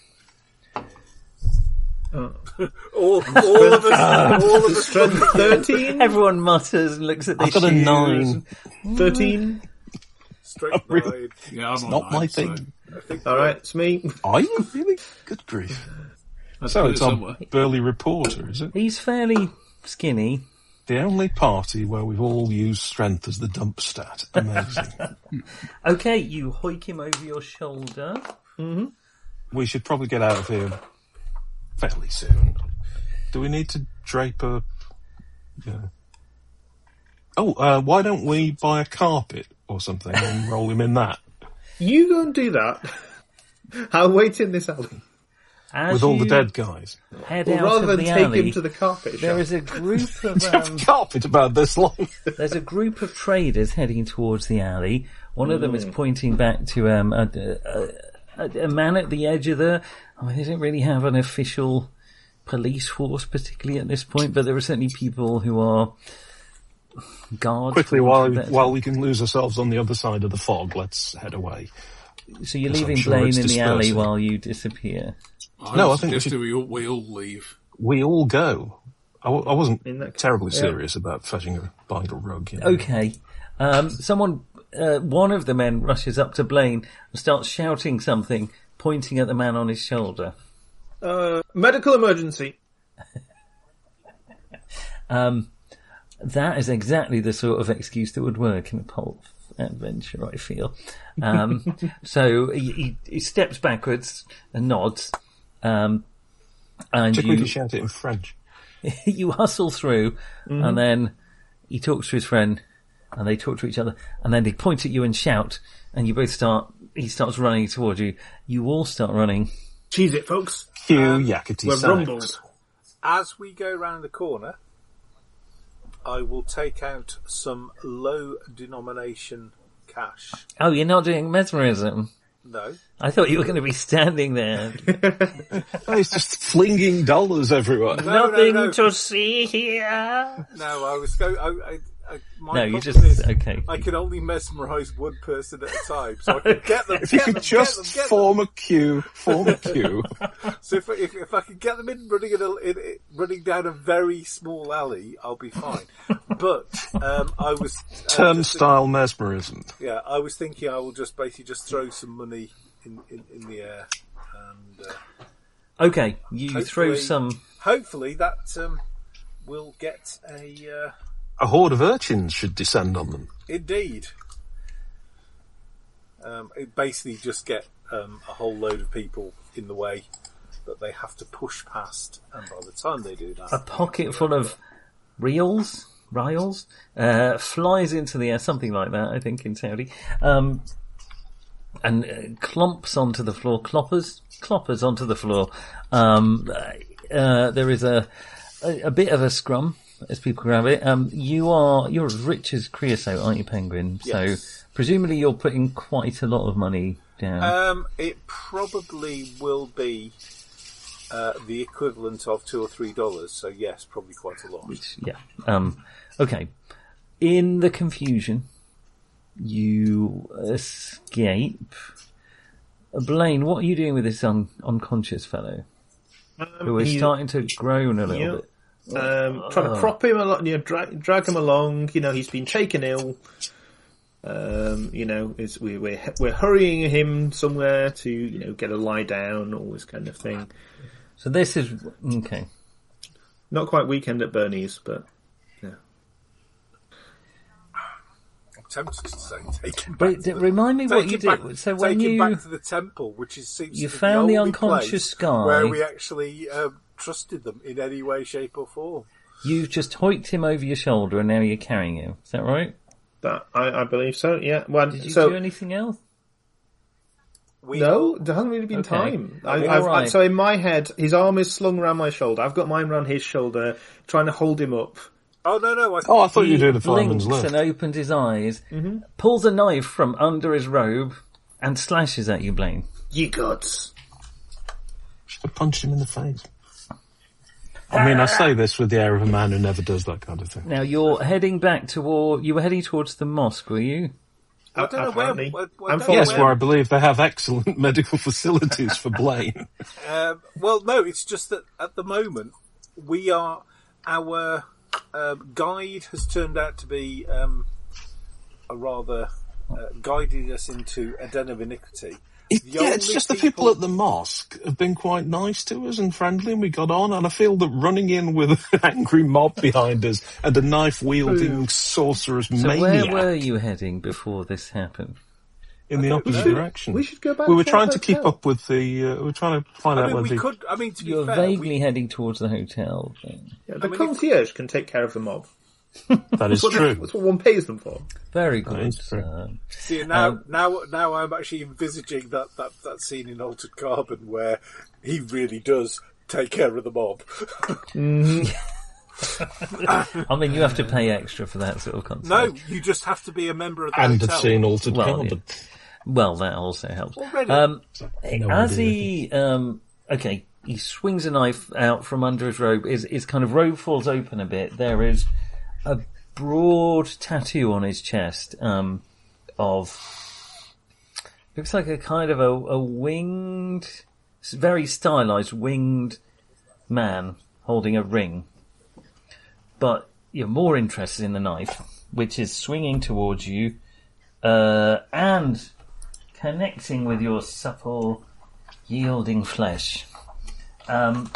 Oh. all, all of us, all of us. Strength thirteen, Everyone mutters and looks at their I've got a shoes. nine. thirteen. Straight really? nine. Yeah, I'm on Not nine, my so thing. I think All right, it's me. Are you really? Good grief. let's So put it's it on somewhere. Burley Reporter, is it? He's fairly skinny. The only party where we've all used strength as the dump stat. Amazing. Okay, you hoik him over your shoulder. We should probably get out of here fairly soon. Do we need to drape a... Yeah. Oh, uh, why don't we buy a carpet or something and roll him in that? You go and do that. I'll wait in this alley. As With all the you dead guys. head Well, out rather of than the take alley, him to the carpet shop. there is a group of Have a um, carpet about this long. there's a group of traders heading towards the alley. One of them is pointing back to um, a, a, a, a man at the edge of the. I mean, they don't really have an official police force, particularly at this point, but there are certainly people who are guards. Quickly, for while, want of a better- while we can lose ourselves on the other side of the fog, let's head away. So you're Yes, I'm leaving sure Blaine it's in the alley dispersing. while you disappear. I No, I think we suggested should- we all, we all leave. We all go. I, w- I wasn't In that case, terribly yeah. serious about fetching a bindle rug. You know? Okay. Um, someone, uh, one of the men rushes up to Blaine and starts shouting something, pointing at the man on his shoulder. Uh, medical emergency. Um, that is exactly the sort of excuse that would work in a pulp adventure, I feel. Um, so he, he, he steps backwards and nods, um, and Check we can you, shout it in French. you hustle through, mm-hmm. and then he talks to his friend, and they talk to each other, and then they point at you and shout, and you both start, he starts running towards you. You all start running. Cheese it, folks. Cue Um, Yakety We're Sax. rumbled. As we go round the corner, I will take out some low denomination cash. Oh, you're not doing mesmerism? No. I thought you were going to be standing there. Oh, he's just flinging dollars everywhere. No, Nothing no, no. to see here. No, I was go. I, I, I, my No, you problem just- is okay. I can only mesmerise one person at a time, so I can get them. If you get could them, just get them, get form a queue, form a queue. them. So if, if if I can get them in running in, a, in, in running down a very small alley, I'll be fine. But um, I was uh, just Turnstile mesmerism. thinking- yeah, I was thinking I will just basically just throw some money in in, in the air, and uh, Okay, you throw Hopefully- some... hopefully that um, will get a. Uh, A horde of urchins should descend on them. Indeed. Um, it basically just get um, a whole load of people in the way that they have to push past, and by the time they do that, A pocket full of reels, riles, uh, flies into the air, something like that, I think, in Saudi, um, and uh, clomps onto the floor, cloppers, cloppers onto the floor. Um, uh, there is a, a, a bit of a scrum as people grab it. Um, you are, you're as rich as creosote, aren't you, Penguin? Yes. So presumably you're putting quite a lot of money down. um, it probably will be uh, the equivalent of two or three dollars. So yes, probably quite a lot. Which, yeah. Um, okay. In the confusion, you escape. Uh, Blaine, what are you doing with this un- unconscious fellow who is he's- starting to groan a little Yeah. bit? Um, trying to prop him along, you know, drag, drag him along. You know, he's been shaken ill. Um, you know, it's, we, we're we're hurrying him somewhere to, you know, get a lie down, all this kind of thing. So this is okay. Not quite Weekend at Bernie's, but yeah. I'm tempted to say take him back. But to d- the, remind me take what you him did. back- So when take him you back to the temple, which is seems you to be found the only unconscious place guy. where we actually um, trusted them in any way, shape, or form. you just hoiked him over your shoulder and now you're carrying him, is that right? That I, I believe so. Yeah. Well, Did you so do anything else? We no, there hasn't really been Okay. time. I, All I've, I, right. so in my head, his arm is slung around my shoulder. I've got mine around his shoulder, trying to hold him up. Oh no, no! I, Oh, I thought you He were doing a fireman's blinks lift. and opens his eyes, Mm-hmm. pulls a knife from under his robe, and slashes at you, Blaine. Ye gods. Should have punched him in the face. I mean, I say this with the air of a man who never does that kind of thing. Now you're heading back toward. You were heading towards the mosque, were you? I don't know where. Apparently. I, I I'm don't know following. Yes, where- where I believe they have excellent medical facilities for Blaine. Um, well, no, it's just that at the moment we are our um, guide has turned out to be um, a rather uh, guided us into a den of iniquity. It, The yeah, it's only just the people- people at the mosque have been quite nice to us and friendly, and we got on. And I feel that running in with an angry mob behind us and a knife-wielding sorcerer's So maniac where were you heading before this happened? in the opposite know. direction. We should go back We were to trying our to keep hotel. up with the. Uh, we were trying to find I out mean, where we the. could. I mean, to be You're fair, vaguely we, heading towards the hotel. Then. Yeah, the I mean, concierge can take care of the mob. That is That's what, true. that's what one pays them for. Very That good. is true. Um, see now, Um, now, now, I'm actually envisaging that, that that scene in Altered Carbon where he really does take care of the mob. I mean, you have to pay extra for that sort of concept. No, you just have to be a member of the And hotel. have seen Altered Well, Carbon. Well, that also helps. Already. Um, No as idea. he, um, okay, he swings a knife out from under his robe. His, his kind of robe falls open a bit. There is a broad tattoo on his chest um, of looks like a kind of a, a winged, very stylized winged man holding a ring. but you're more interested in the knife, which is swinging towards you, uh, and connecting with your supple, yielding flesh. Um,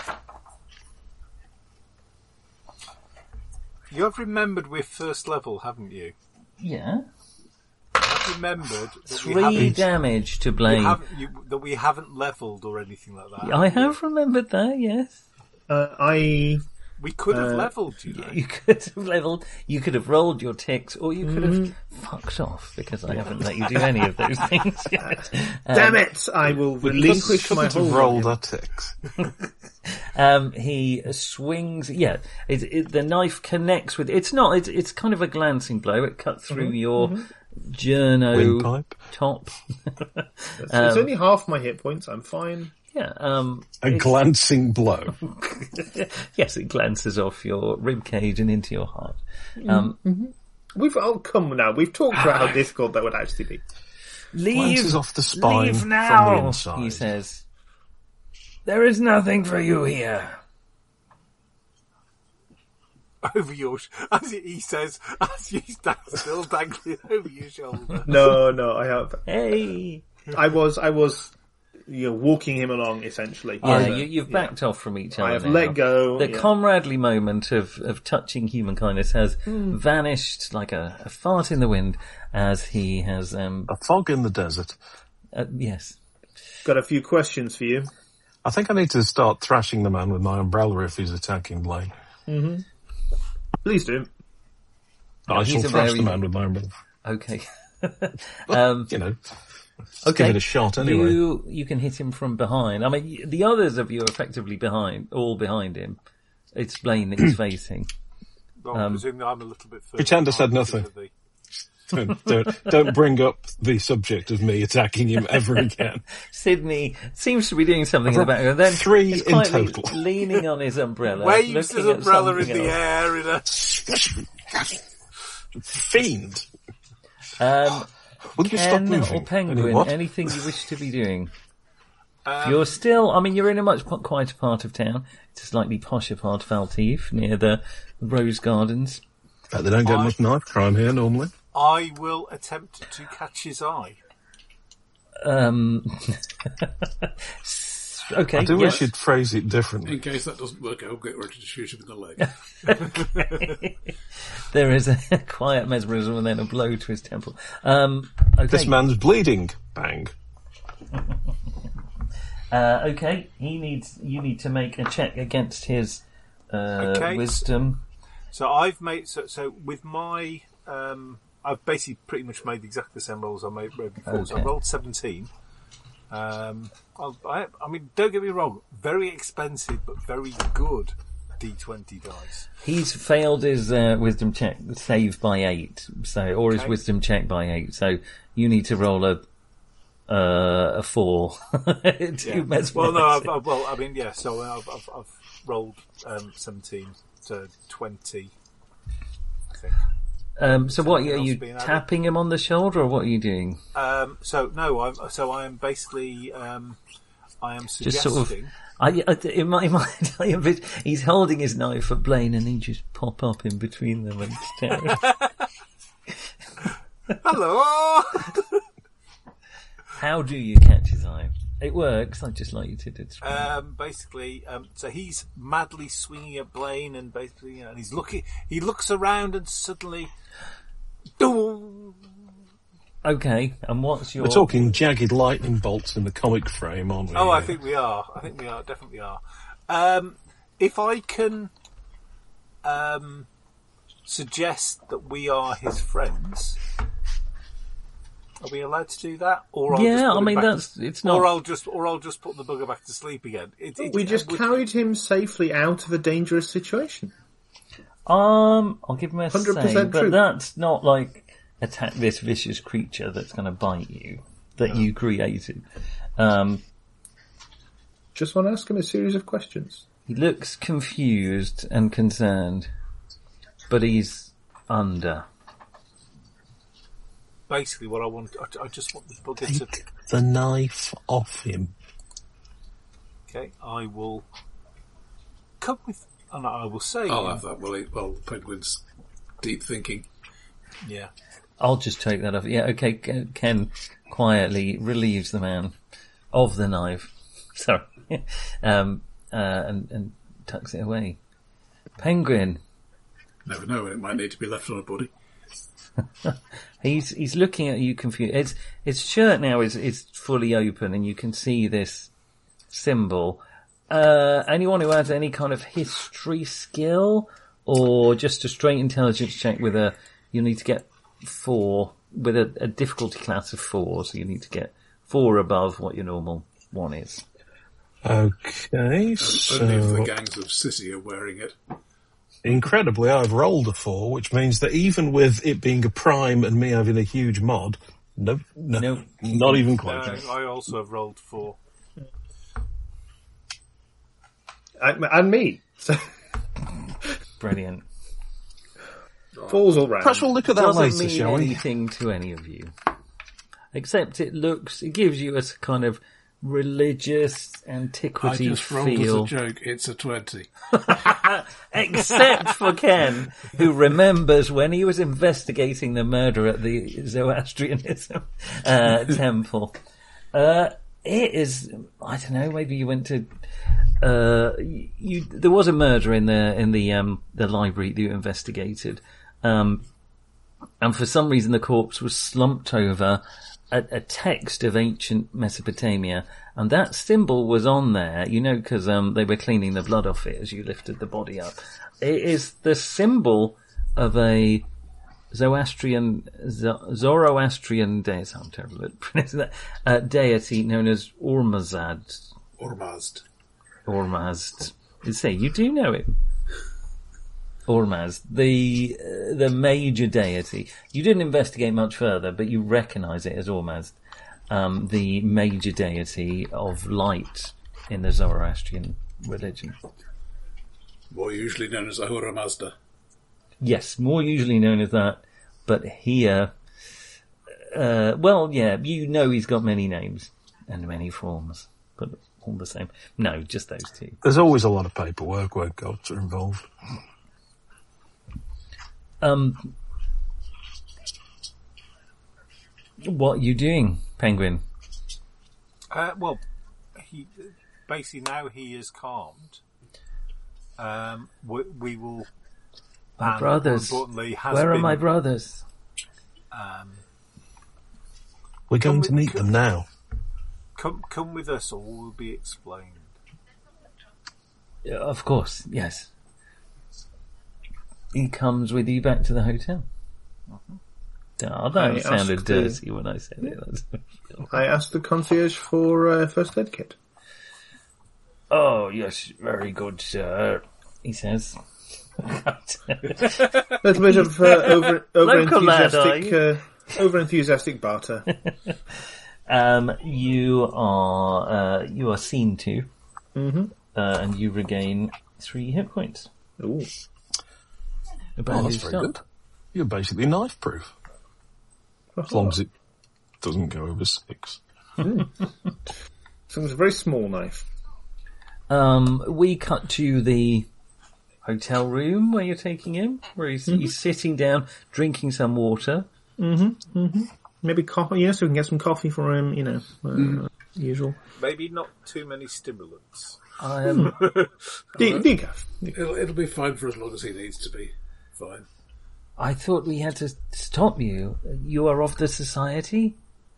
you have remembered we're first level, haven't you? yeah. I've remembered that Three we haven't, damage to we Blaine. haven't, you, that we haven't levelled or anything like that. I have remembered that, yes. Uh, I We could have Uh, levelled, you know. You could have leveled, you could have rolled your ticks, or you could have Mm-hmm. fucked off, because I haven't let you do any of those things yet. Um, damn it! I will relinquish my Couldn't hold. have on rolled him. our ticks. Um, he swings, yeah, it, it, the knife connects with, it's not, it's, it's kind of a glancing blow, it cuts through Mm-hmm. your journo Windpipe. top. It's, Um, it's only half my hit points. I'm fine. Yeah, um, A glancing blow. yes, it glances off your rib cage and into your heart. Um, We've oh come now. We've talked about how difficult that would actually be. leave, Glances off the spine leave from now, the inside. he says. There is nothing for you here. Over your, sh- as he says, as you stand still dangling over your shoulder. No, no, I have. Hey! I was, I was, you know, walking him along essentially. Yeah, So, you, you've backed off from each other I have now. let go. The yeah. comradely moment of, of touching human kindness has vanished like a, a fart in the wind as he has, um, A fog in the desert. uh, yes. Got a few questions for you. I think I need to start thrashing the man with my umbrella if he's attacking Blaine. Please do. I he's shall a thrash very- the man with my umbrella. Okay. um, You know, okay. give it a shot anyway. You, you can hit him from behind. I mean, y- the others of you are effectively behind, all behind him. It's Blaine that he's facing. Well, Um, I presume that I'm a little bit further. Pretend I said behind nothing. because of the- don't, don't, don't bring up the subject of me attacking him ever again. Sydney seems to be doing something in the background. Then Three he's in quietly total. leaning on his umbrella, Waves looking his at umbrella in something the else. air in a... Fiend. Um, Will you stop Ken moving? or Penguin, Any what? anything you wish to be doing? Um, You're still, I mean, you're in a much po- quieter part of town. It's a slightly posher part of Altif, near the Rose Gardens. Bet they don't get I- much knife crime here normally. I will attempt to catch his eye. Um, okay, I do yes. wish you'd phrase it differently. In case that doesn't work, I'll get ready to shoot him in the leg. There is a quiet mesmerism and then a blow to his temple. Um, okay. This man's bleeding. Bang. Uh, okay, he needs. You need to make a check against his uh, Okay. wisdom. So I've made so so with my um, I've basically pretty much made exactly the same rolls I made made before. So I Okay. rolled seventeen. Um, I'll, I, I mean, don't get me wrong, very expensive but very good D twenty dice. He's failed his uh, wisdom check, save by eight. So, or his Okay. wisdom check by eight. So you need to roll a uh, a four to Yeah. mesmerise Well, no, I've, him. I've, well, I mean, yeah. So I've I've, I've rolled um, seventeen to twenty. I think. Um, so what, are Something else you being added? tapping him on the shoulder, or what are you doing? Um, so no, I'm so I am basically um, I am Just suggesting. sort of. I, I, in my mind, I envis- he's holding his knife at Blaine, and he just pop up in between them and stare. Hello. How do you catch his eye? It works. I'd just like you to describe. Um, basically, um, so he's madly swinging at Blaine, and basically, you know, and he's looking. He looks around, and suddenly, boom! Okay, and what's your? We're talking jagged lightning bolts in the comic frame, aren't we? Oh, I think we are. I think we are. Definitely are. Um, if I can um, suggest that we are his friends, are we allowed to do that? Or I'll just Yeah, put I him mean back that's to, it's not. Or I'll just, or I'll just put the bugger back to sleep again. It, it, We just would- carried him safely out of a dangerous situation. Um, I'll give him a one hundred percent save, but true. that's not like attack this vicious creature that's going to bite you that you created. Um, Just want to ask him a series of questions. he looks confused and concerned, but he's under. Basically, what I want, I, I just want the bugger to. Take the knife off him. Okay, I will come with. And I will say... I'll have that while, he, while Penguin's deep thinking. Yeah. I'll just take that off. Yeah, okay, Ken quietly relieves the man of the knife. Sorry. um, uh, and, and tucks it away. Penguin. Never know when it might need to be left on a body. he's he's looking at you confused. His, his shirt now is, is fully open and you can see this symbol. Uh, anyone who has any kind of history skill or just a straight intelligence check with a, you need to get four, with a, a difficulty class of four, so you need to get four above what your normal one is. Okay, so... Only if the gangs of Sissy are wearing it. Incredibly, I've rolled a four, which means that even with it being a prime and me having a huge mod, no, no, Nope. not even close. Uh, I also have rolled four. And, and me. So, Brilliant. falls all round. Perhaps we'll look at that Doesn't later, mean shall we? anything to any of you. Except it looks, it gives you a kind of religious I antiquity just rolled feel. as a joke. It's a twenty. Except for Ken, who remembers when he was investigating the murder at the Zoroastrianism uh, temple. Uh, it is, I don't know, maybe you went to, uh, you, there was a murder in the, in the, um, the library that you investigated. Um, and for some reason the corpse was slumped over a, a text of ancient Mesopotamia, and that symbol was on there, you know, because um, they were cleaning the blood off it as you lifted the body up. It is the symbol of a Zoroastrian, Zoroastrian deity, I'm terrible at pronouncing that, uh, deity known as Ormazd. Ormazd. Ormazd. Say, you do know him. Ormazd, the uh, the major deity. You didn't investigate much further, but you recognise it as Ormazd, um, the major deity of light in the Zoroastrian religion. More usually known as Ahura Mazda. Yes, more usually known as that, but here, uh, well, yeah, you know he's got many names and many forms, but all the same. No, just those two. There's always a lot of paperwork where gods are involved. Um, what are you doing, Penguin? Uh, well, he basically now he is calmed. Um, we, we will. My and brothers. more importantly, has Where are been, my brothers? Um, We're going Come to with- meet them now. come, come with us, or will be explained. Yeah, of course, yes. He comes with you back to the hotel. Oh, that I sounded asked the- dirty when I said it. That's- I asked the concierge for uh, first aid kit. Oh, yes, very good, sir, he says. A little bit of uh, over over Local lad, are enthusiastic, you? uh, over enthusiastic barter. Um, you are, uh, you are seen to, Mm-hmm. uh, and you regain three hit points. Ooh. A Oh, brand that's new very start. good. You're basically knife proof. As long as it doesn't go over six. So it's a very small knife. Um, we cut to the hotel room where you're taking him, where he's, he's sitting down, drinking some water. Maybe coffee, yeah, so we can get some coffee for him, you know, uh, usual. Maybe not too many stimulants. I am, De- decaf. It'll, it'll be fine for as long as he needs to be fine. I thought we had to stop you. You are of the society?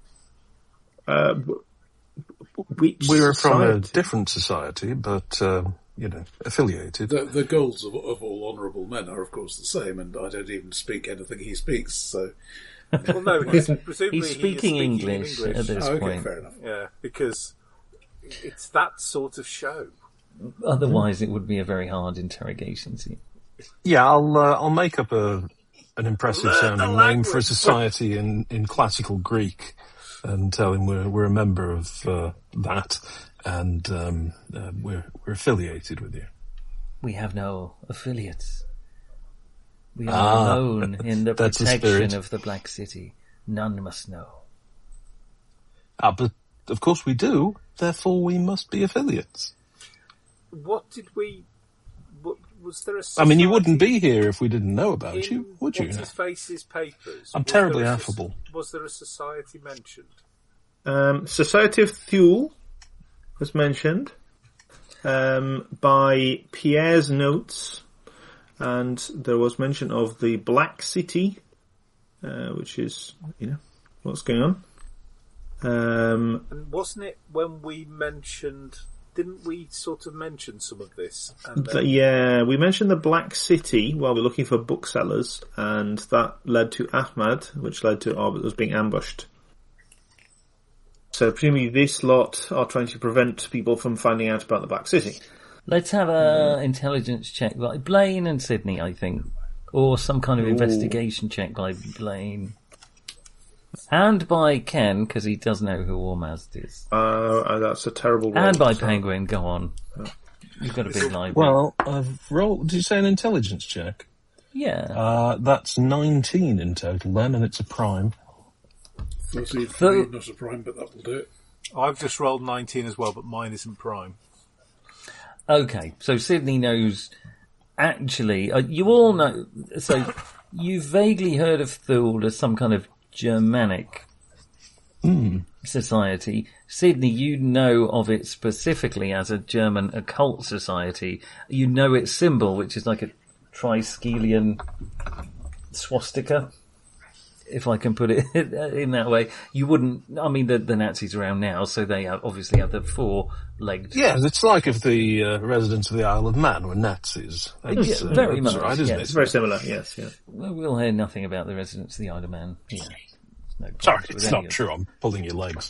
Uh, w- which We were from a society? different society, but, um, you know, affiliated. The, the goals of, of all honourable men are, of course, the same, and I don't even speak anything he speaks, so... Well, no, he's, presumably He's he is speaking, speaking English, in English. at this Oh, okay, point. fair enough. Yeah, because it's that sort of show. Otherwise, it would be a very hard interrogation scene. Yeah, I'll uh, I'll make up a an impressive Learn the sounding name for a language. society in, in classical Greek, and tell him we're we're a member of uh, that, and um, uh, we're we're affiliated with you. We have no affiliates. We are Ah, alone in the that's the protection spirit. of the Black City. None must know. Ah, but of course we do. Therefore, we must be affiliates. What did we? What, was there a I mean, you wouldn't society be here if we didn't know about in you, would you? What's his face's papers? I'm Was terribly there a affable. soc- Was there a society mentioned? Um, Society of Thule was mentioned um, by Pierre's notes, and there was mention of the Black City, uh, which is, you know, what's going on. Um, And wasn't it when we mentioned? Didn't we sort of mention some of this? And th- then, yeah, we mentioned the Black City while we're looking for booksellers, and that led to Ahmad, which led to Arbit was being ambushed. So presumably this lot are trying to prevent people from finding out about the Black City. Let's have a intelligence check by Blaine and Sydney, I think. Or some kind of Ooh. investigation check by Blaine. And by Ken, because he does know who Ormazd is. Uh, that's a terrible roll. And by so- Penguin, go on. You've got a big library. Well, I've rolled. Did you say an intelligence check? yeah. Uh, that's nineteen in total then, and it's a prime. thirteen for So- me, not a prime, but that will do it. I've just rolled nineteen as well, but mine isn't prime. Okay, so Sydney knows. Actually, uh, you all know. So you've vaguely heard of Thule as some kind of Germanic society. Sydney, you know of it specifically as a German occult society. You know its symbol, which is like a triskelion swastika, if I can put it in that way. You wouldn't. I mean, the, the Nazis are around now, so they have, obviously have the four-legged. Yes, it's like if the uh, residents of the Isle of Man were Nazis. That's, Yeah, uh, very that's much, right, isn't yes. It's it? very similar, yes, yeah. Well, we'll hear nothing about the residents of the Isle of Man. Yeah. No Sorry, problems with it's any not of true. I'm pulling your legs.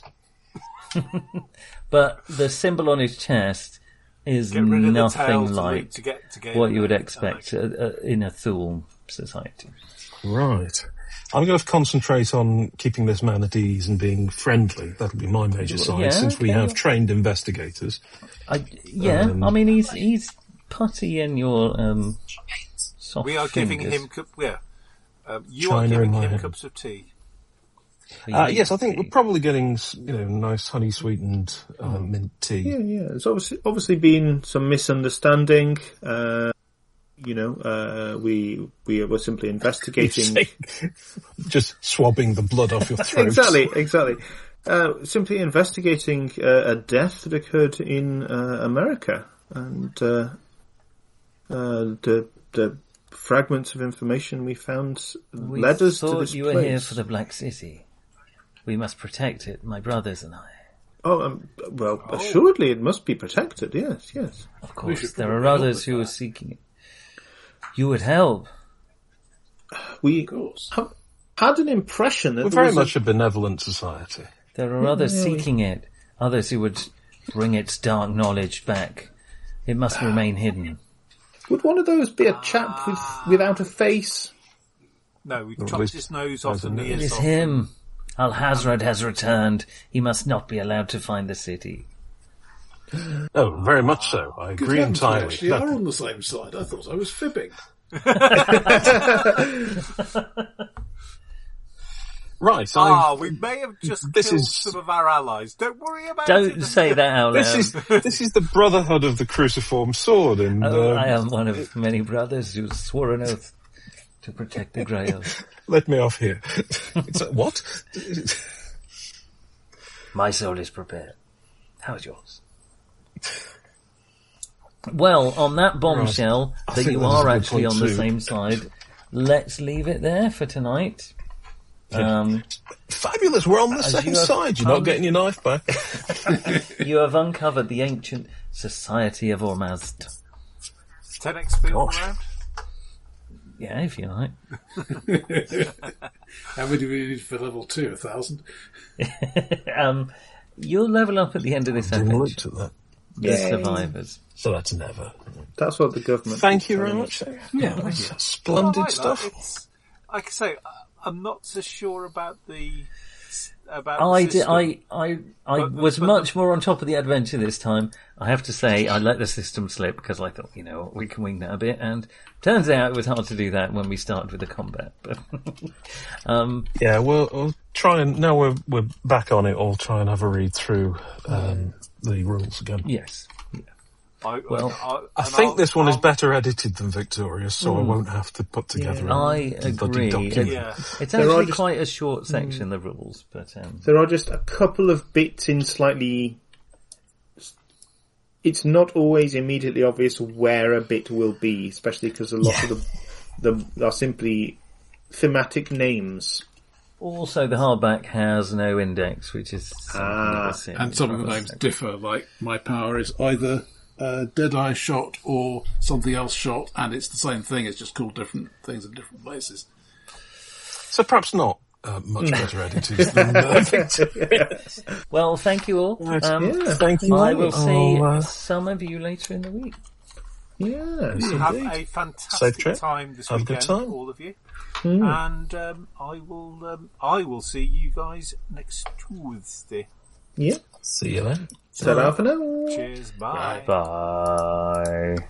But the symbol on his chest is Get rid of the tail nothing to, like to get to get what you would expect uh, uh, in a Thule society. Right. I'm going to concentrate on keeping this man at ease and being friendly. That'll be my major side, Yeah, since we okay. have trained investigators. I, yeah, Um, I mean, he's he's putty in your um, soft We are giving fingers. him cup. Yeah, um, you China are in giving my him hand. cups of tea. Uh, yes, I think we're probably getting, you know, nice honey sweetened uh, mint tea. Yeah, yeah. There's obviously obviously been some misunderstanding. Uh, you know, uh, we we were simply investigating. Just swabbing the blood off your throat. exactly, exactly. Uh, simply investigating uh, a death that occurred in uh, America, and uh, uh, the the fragments of information we found We led us to thought this you place. were here for the Black City. We must protect it, my brothers and I. Oh, um, well, assuredly it must be protected. Yes, yes. Of course, should there probably are help others with who are that. seeking it. You would help. We Of course. ha- had an impression that We're there very was a- much a benevolent society. There are others yeah, we- seeking it, others who would bring its dark knowledge back. It must remain hidden. Would one of those be a chap with without a face? No, we Or at chopped least his nose off hasn't and it? It ears is off. him. Al-Hazred has returned. He must not be allowed to find the city. Oh, very much so. I Good agree heavens, we entirely. actually That- are on the same side. I thought I was fibbing. right, Ah, I, we may have just This killed is- some of our allies. Don't worry about it. Don't say that out loud. this is this is the Brotherhood of the Cruciform Sword, and Oh, uh, I am one of many brothers who swore an oath to protect the Grail. let me off here. It's a, what? My soul is prepared. How's yours? Well, on that bombshell I that think you that is a are good actually point on the too. same side, let's leave it there for tonight. Um, Fabulous, we're on the As same you have side. You're come- not getting your knife back. you have uncovered the ancient society of Ormazd. ten X P all Gosh. around. Yeah, if you like. How many do we need for level two? A thousand? Um, you'll level up at the end of this Didn't look adventure. at that. The Yay. survivors. So that's never. That's what the government. Thank you is very telling much. us. Yeah, that's splendid I like that. stuff. It's, like I say, I- I'm not so sure about the about. I the did, system. I, I, I But the- was but much more on top of the adventure this time. I have to say, I let the system slip because I thought, you know, we can wing that a bit. And turns out it was hard to do that when we started with the combat. But, um, Yeah, we'll, we'll try and now we're we're back on it. I'll try and have a read through um, the rules again. yes. Yeah. I, Well, I, I and think I'll- this one is I'll- better edited than Victorious, so I won't have to put together Yeah. a I bloody agree. document. Yeah. It's There are actually just- quite a short section, the rules, but um, There are just a couple of bits in slightly. It's not always immediately obvious where a bit will be, especially because a lot Yeah. of the, the are simply thematic names. also the hardback has no index, which is something Ah, of a sin. And some of the names differ, like my power is either uh, Deadeye shot or something else shot, and it's the same thing, it's just called different things in different places. So perhaps not uh, much better edited than uh, Victorious. Well, thank you all. Right. Um, Yeah. Thank you. I will see I'll, uh, some of you later in the week. Yes, You have indeed. a Safe fantastic trip. time this Have a good weekend, time. all of you. And um, I will um, I will see you guys next Tuesday. Yeah. See you then. Ta-ra for now. Cheers, bye. Bye.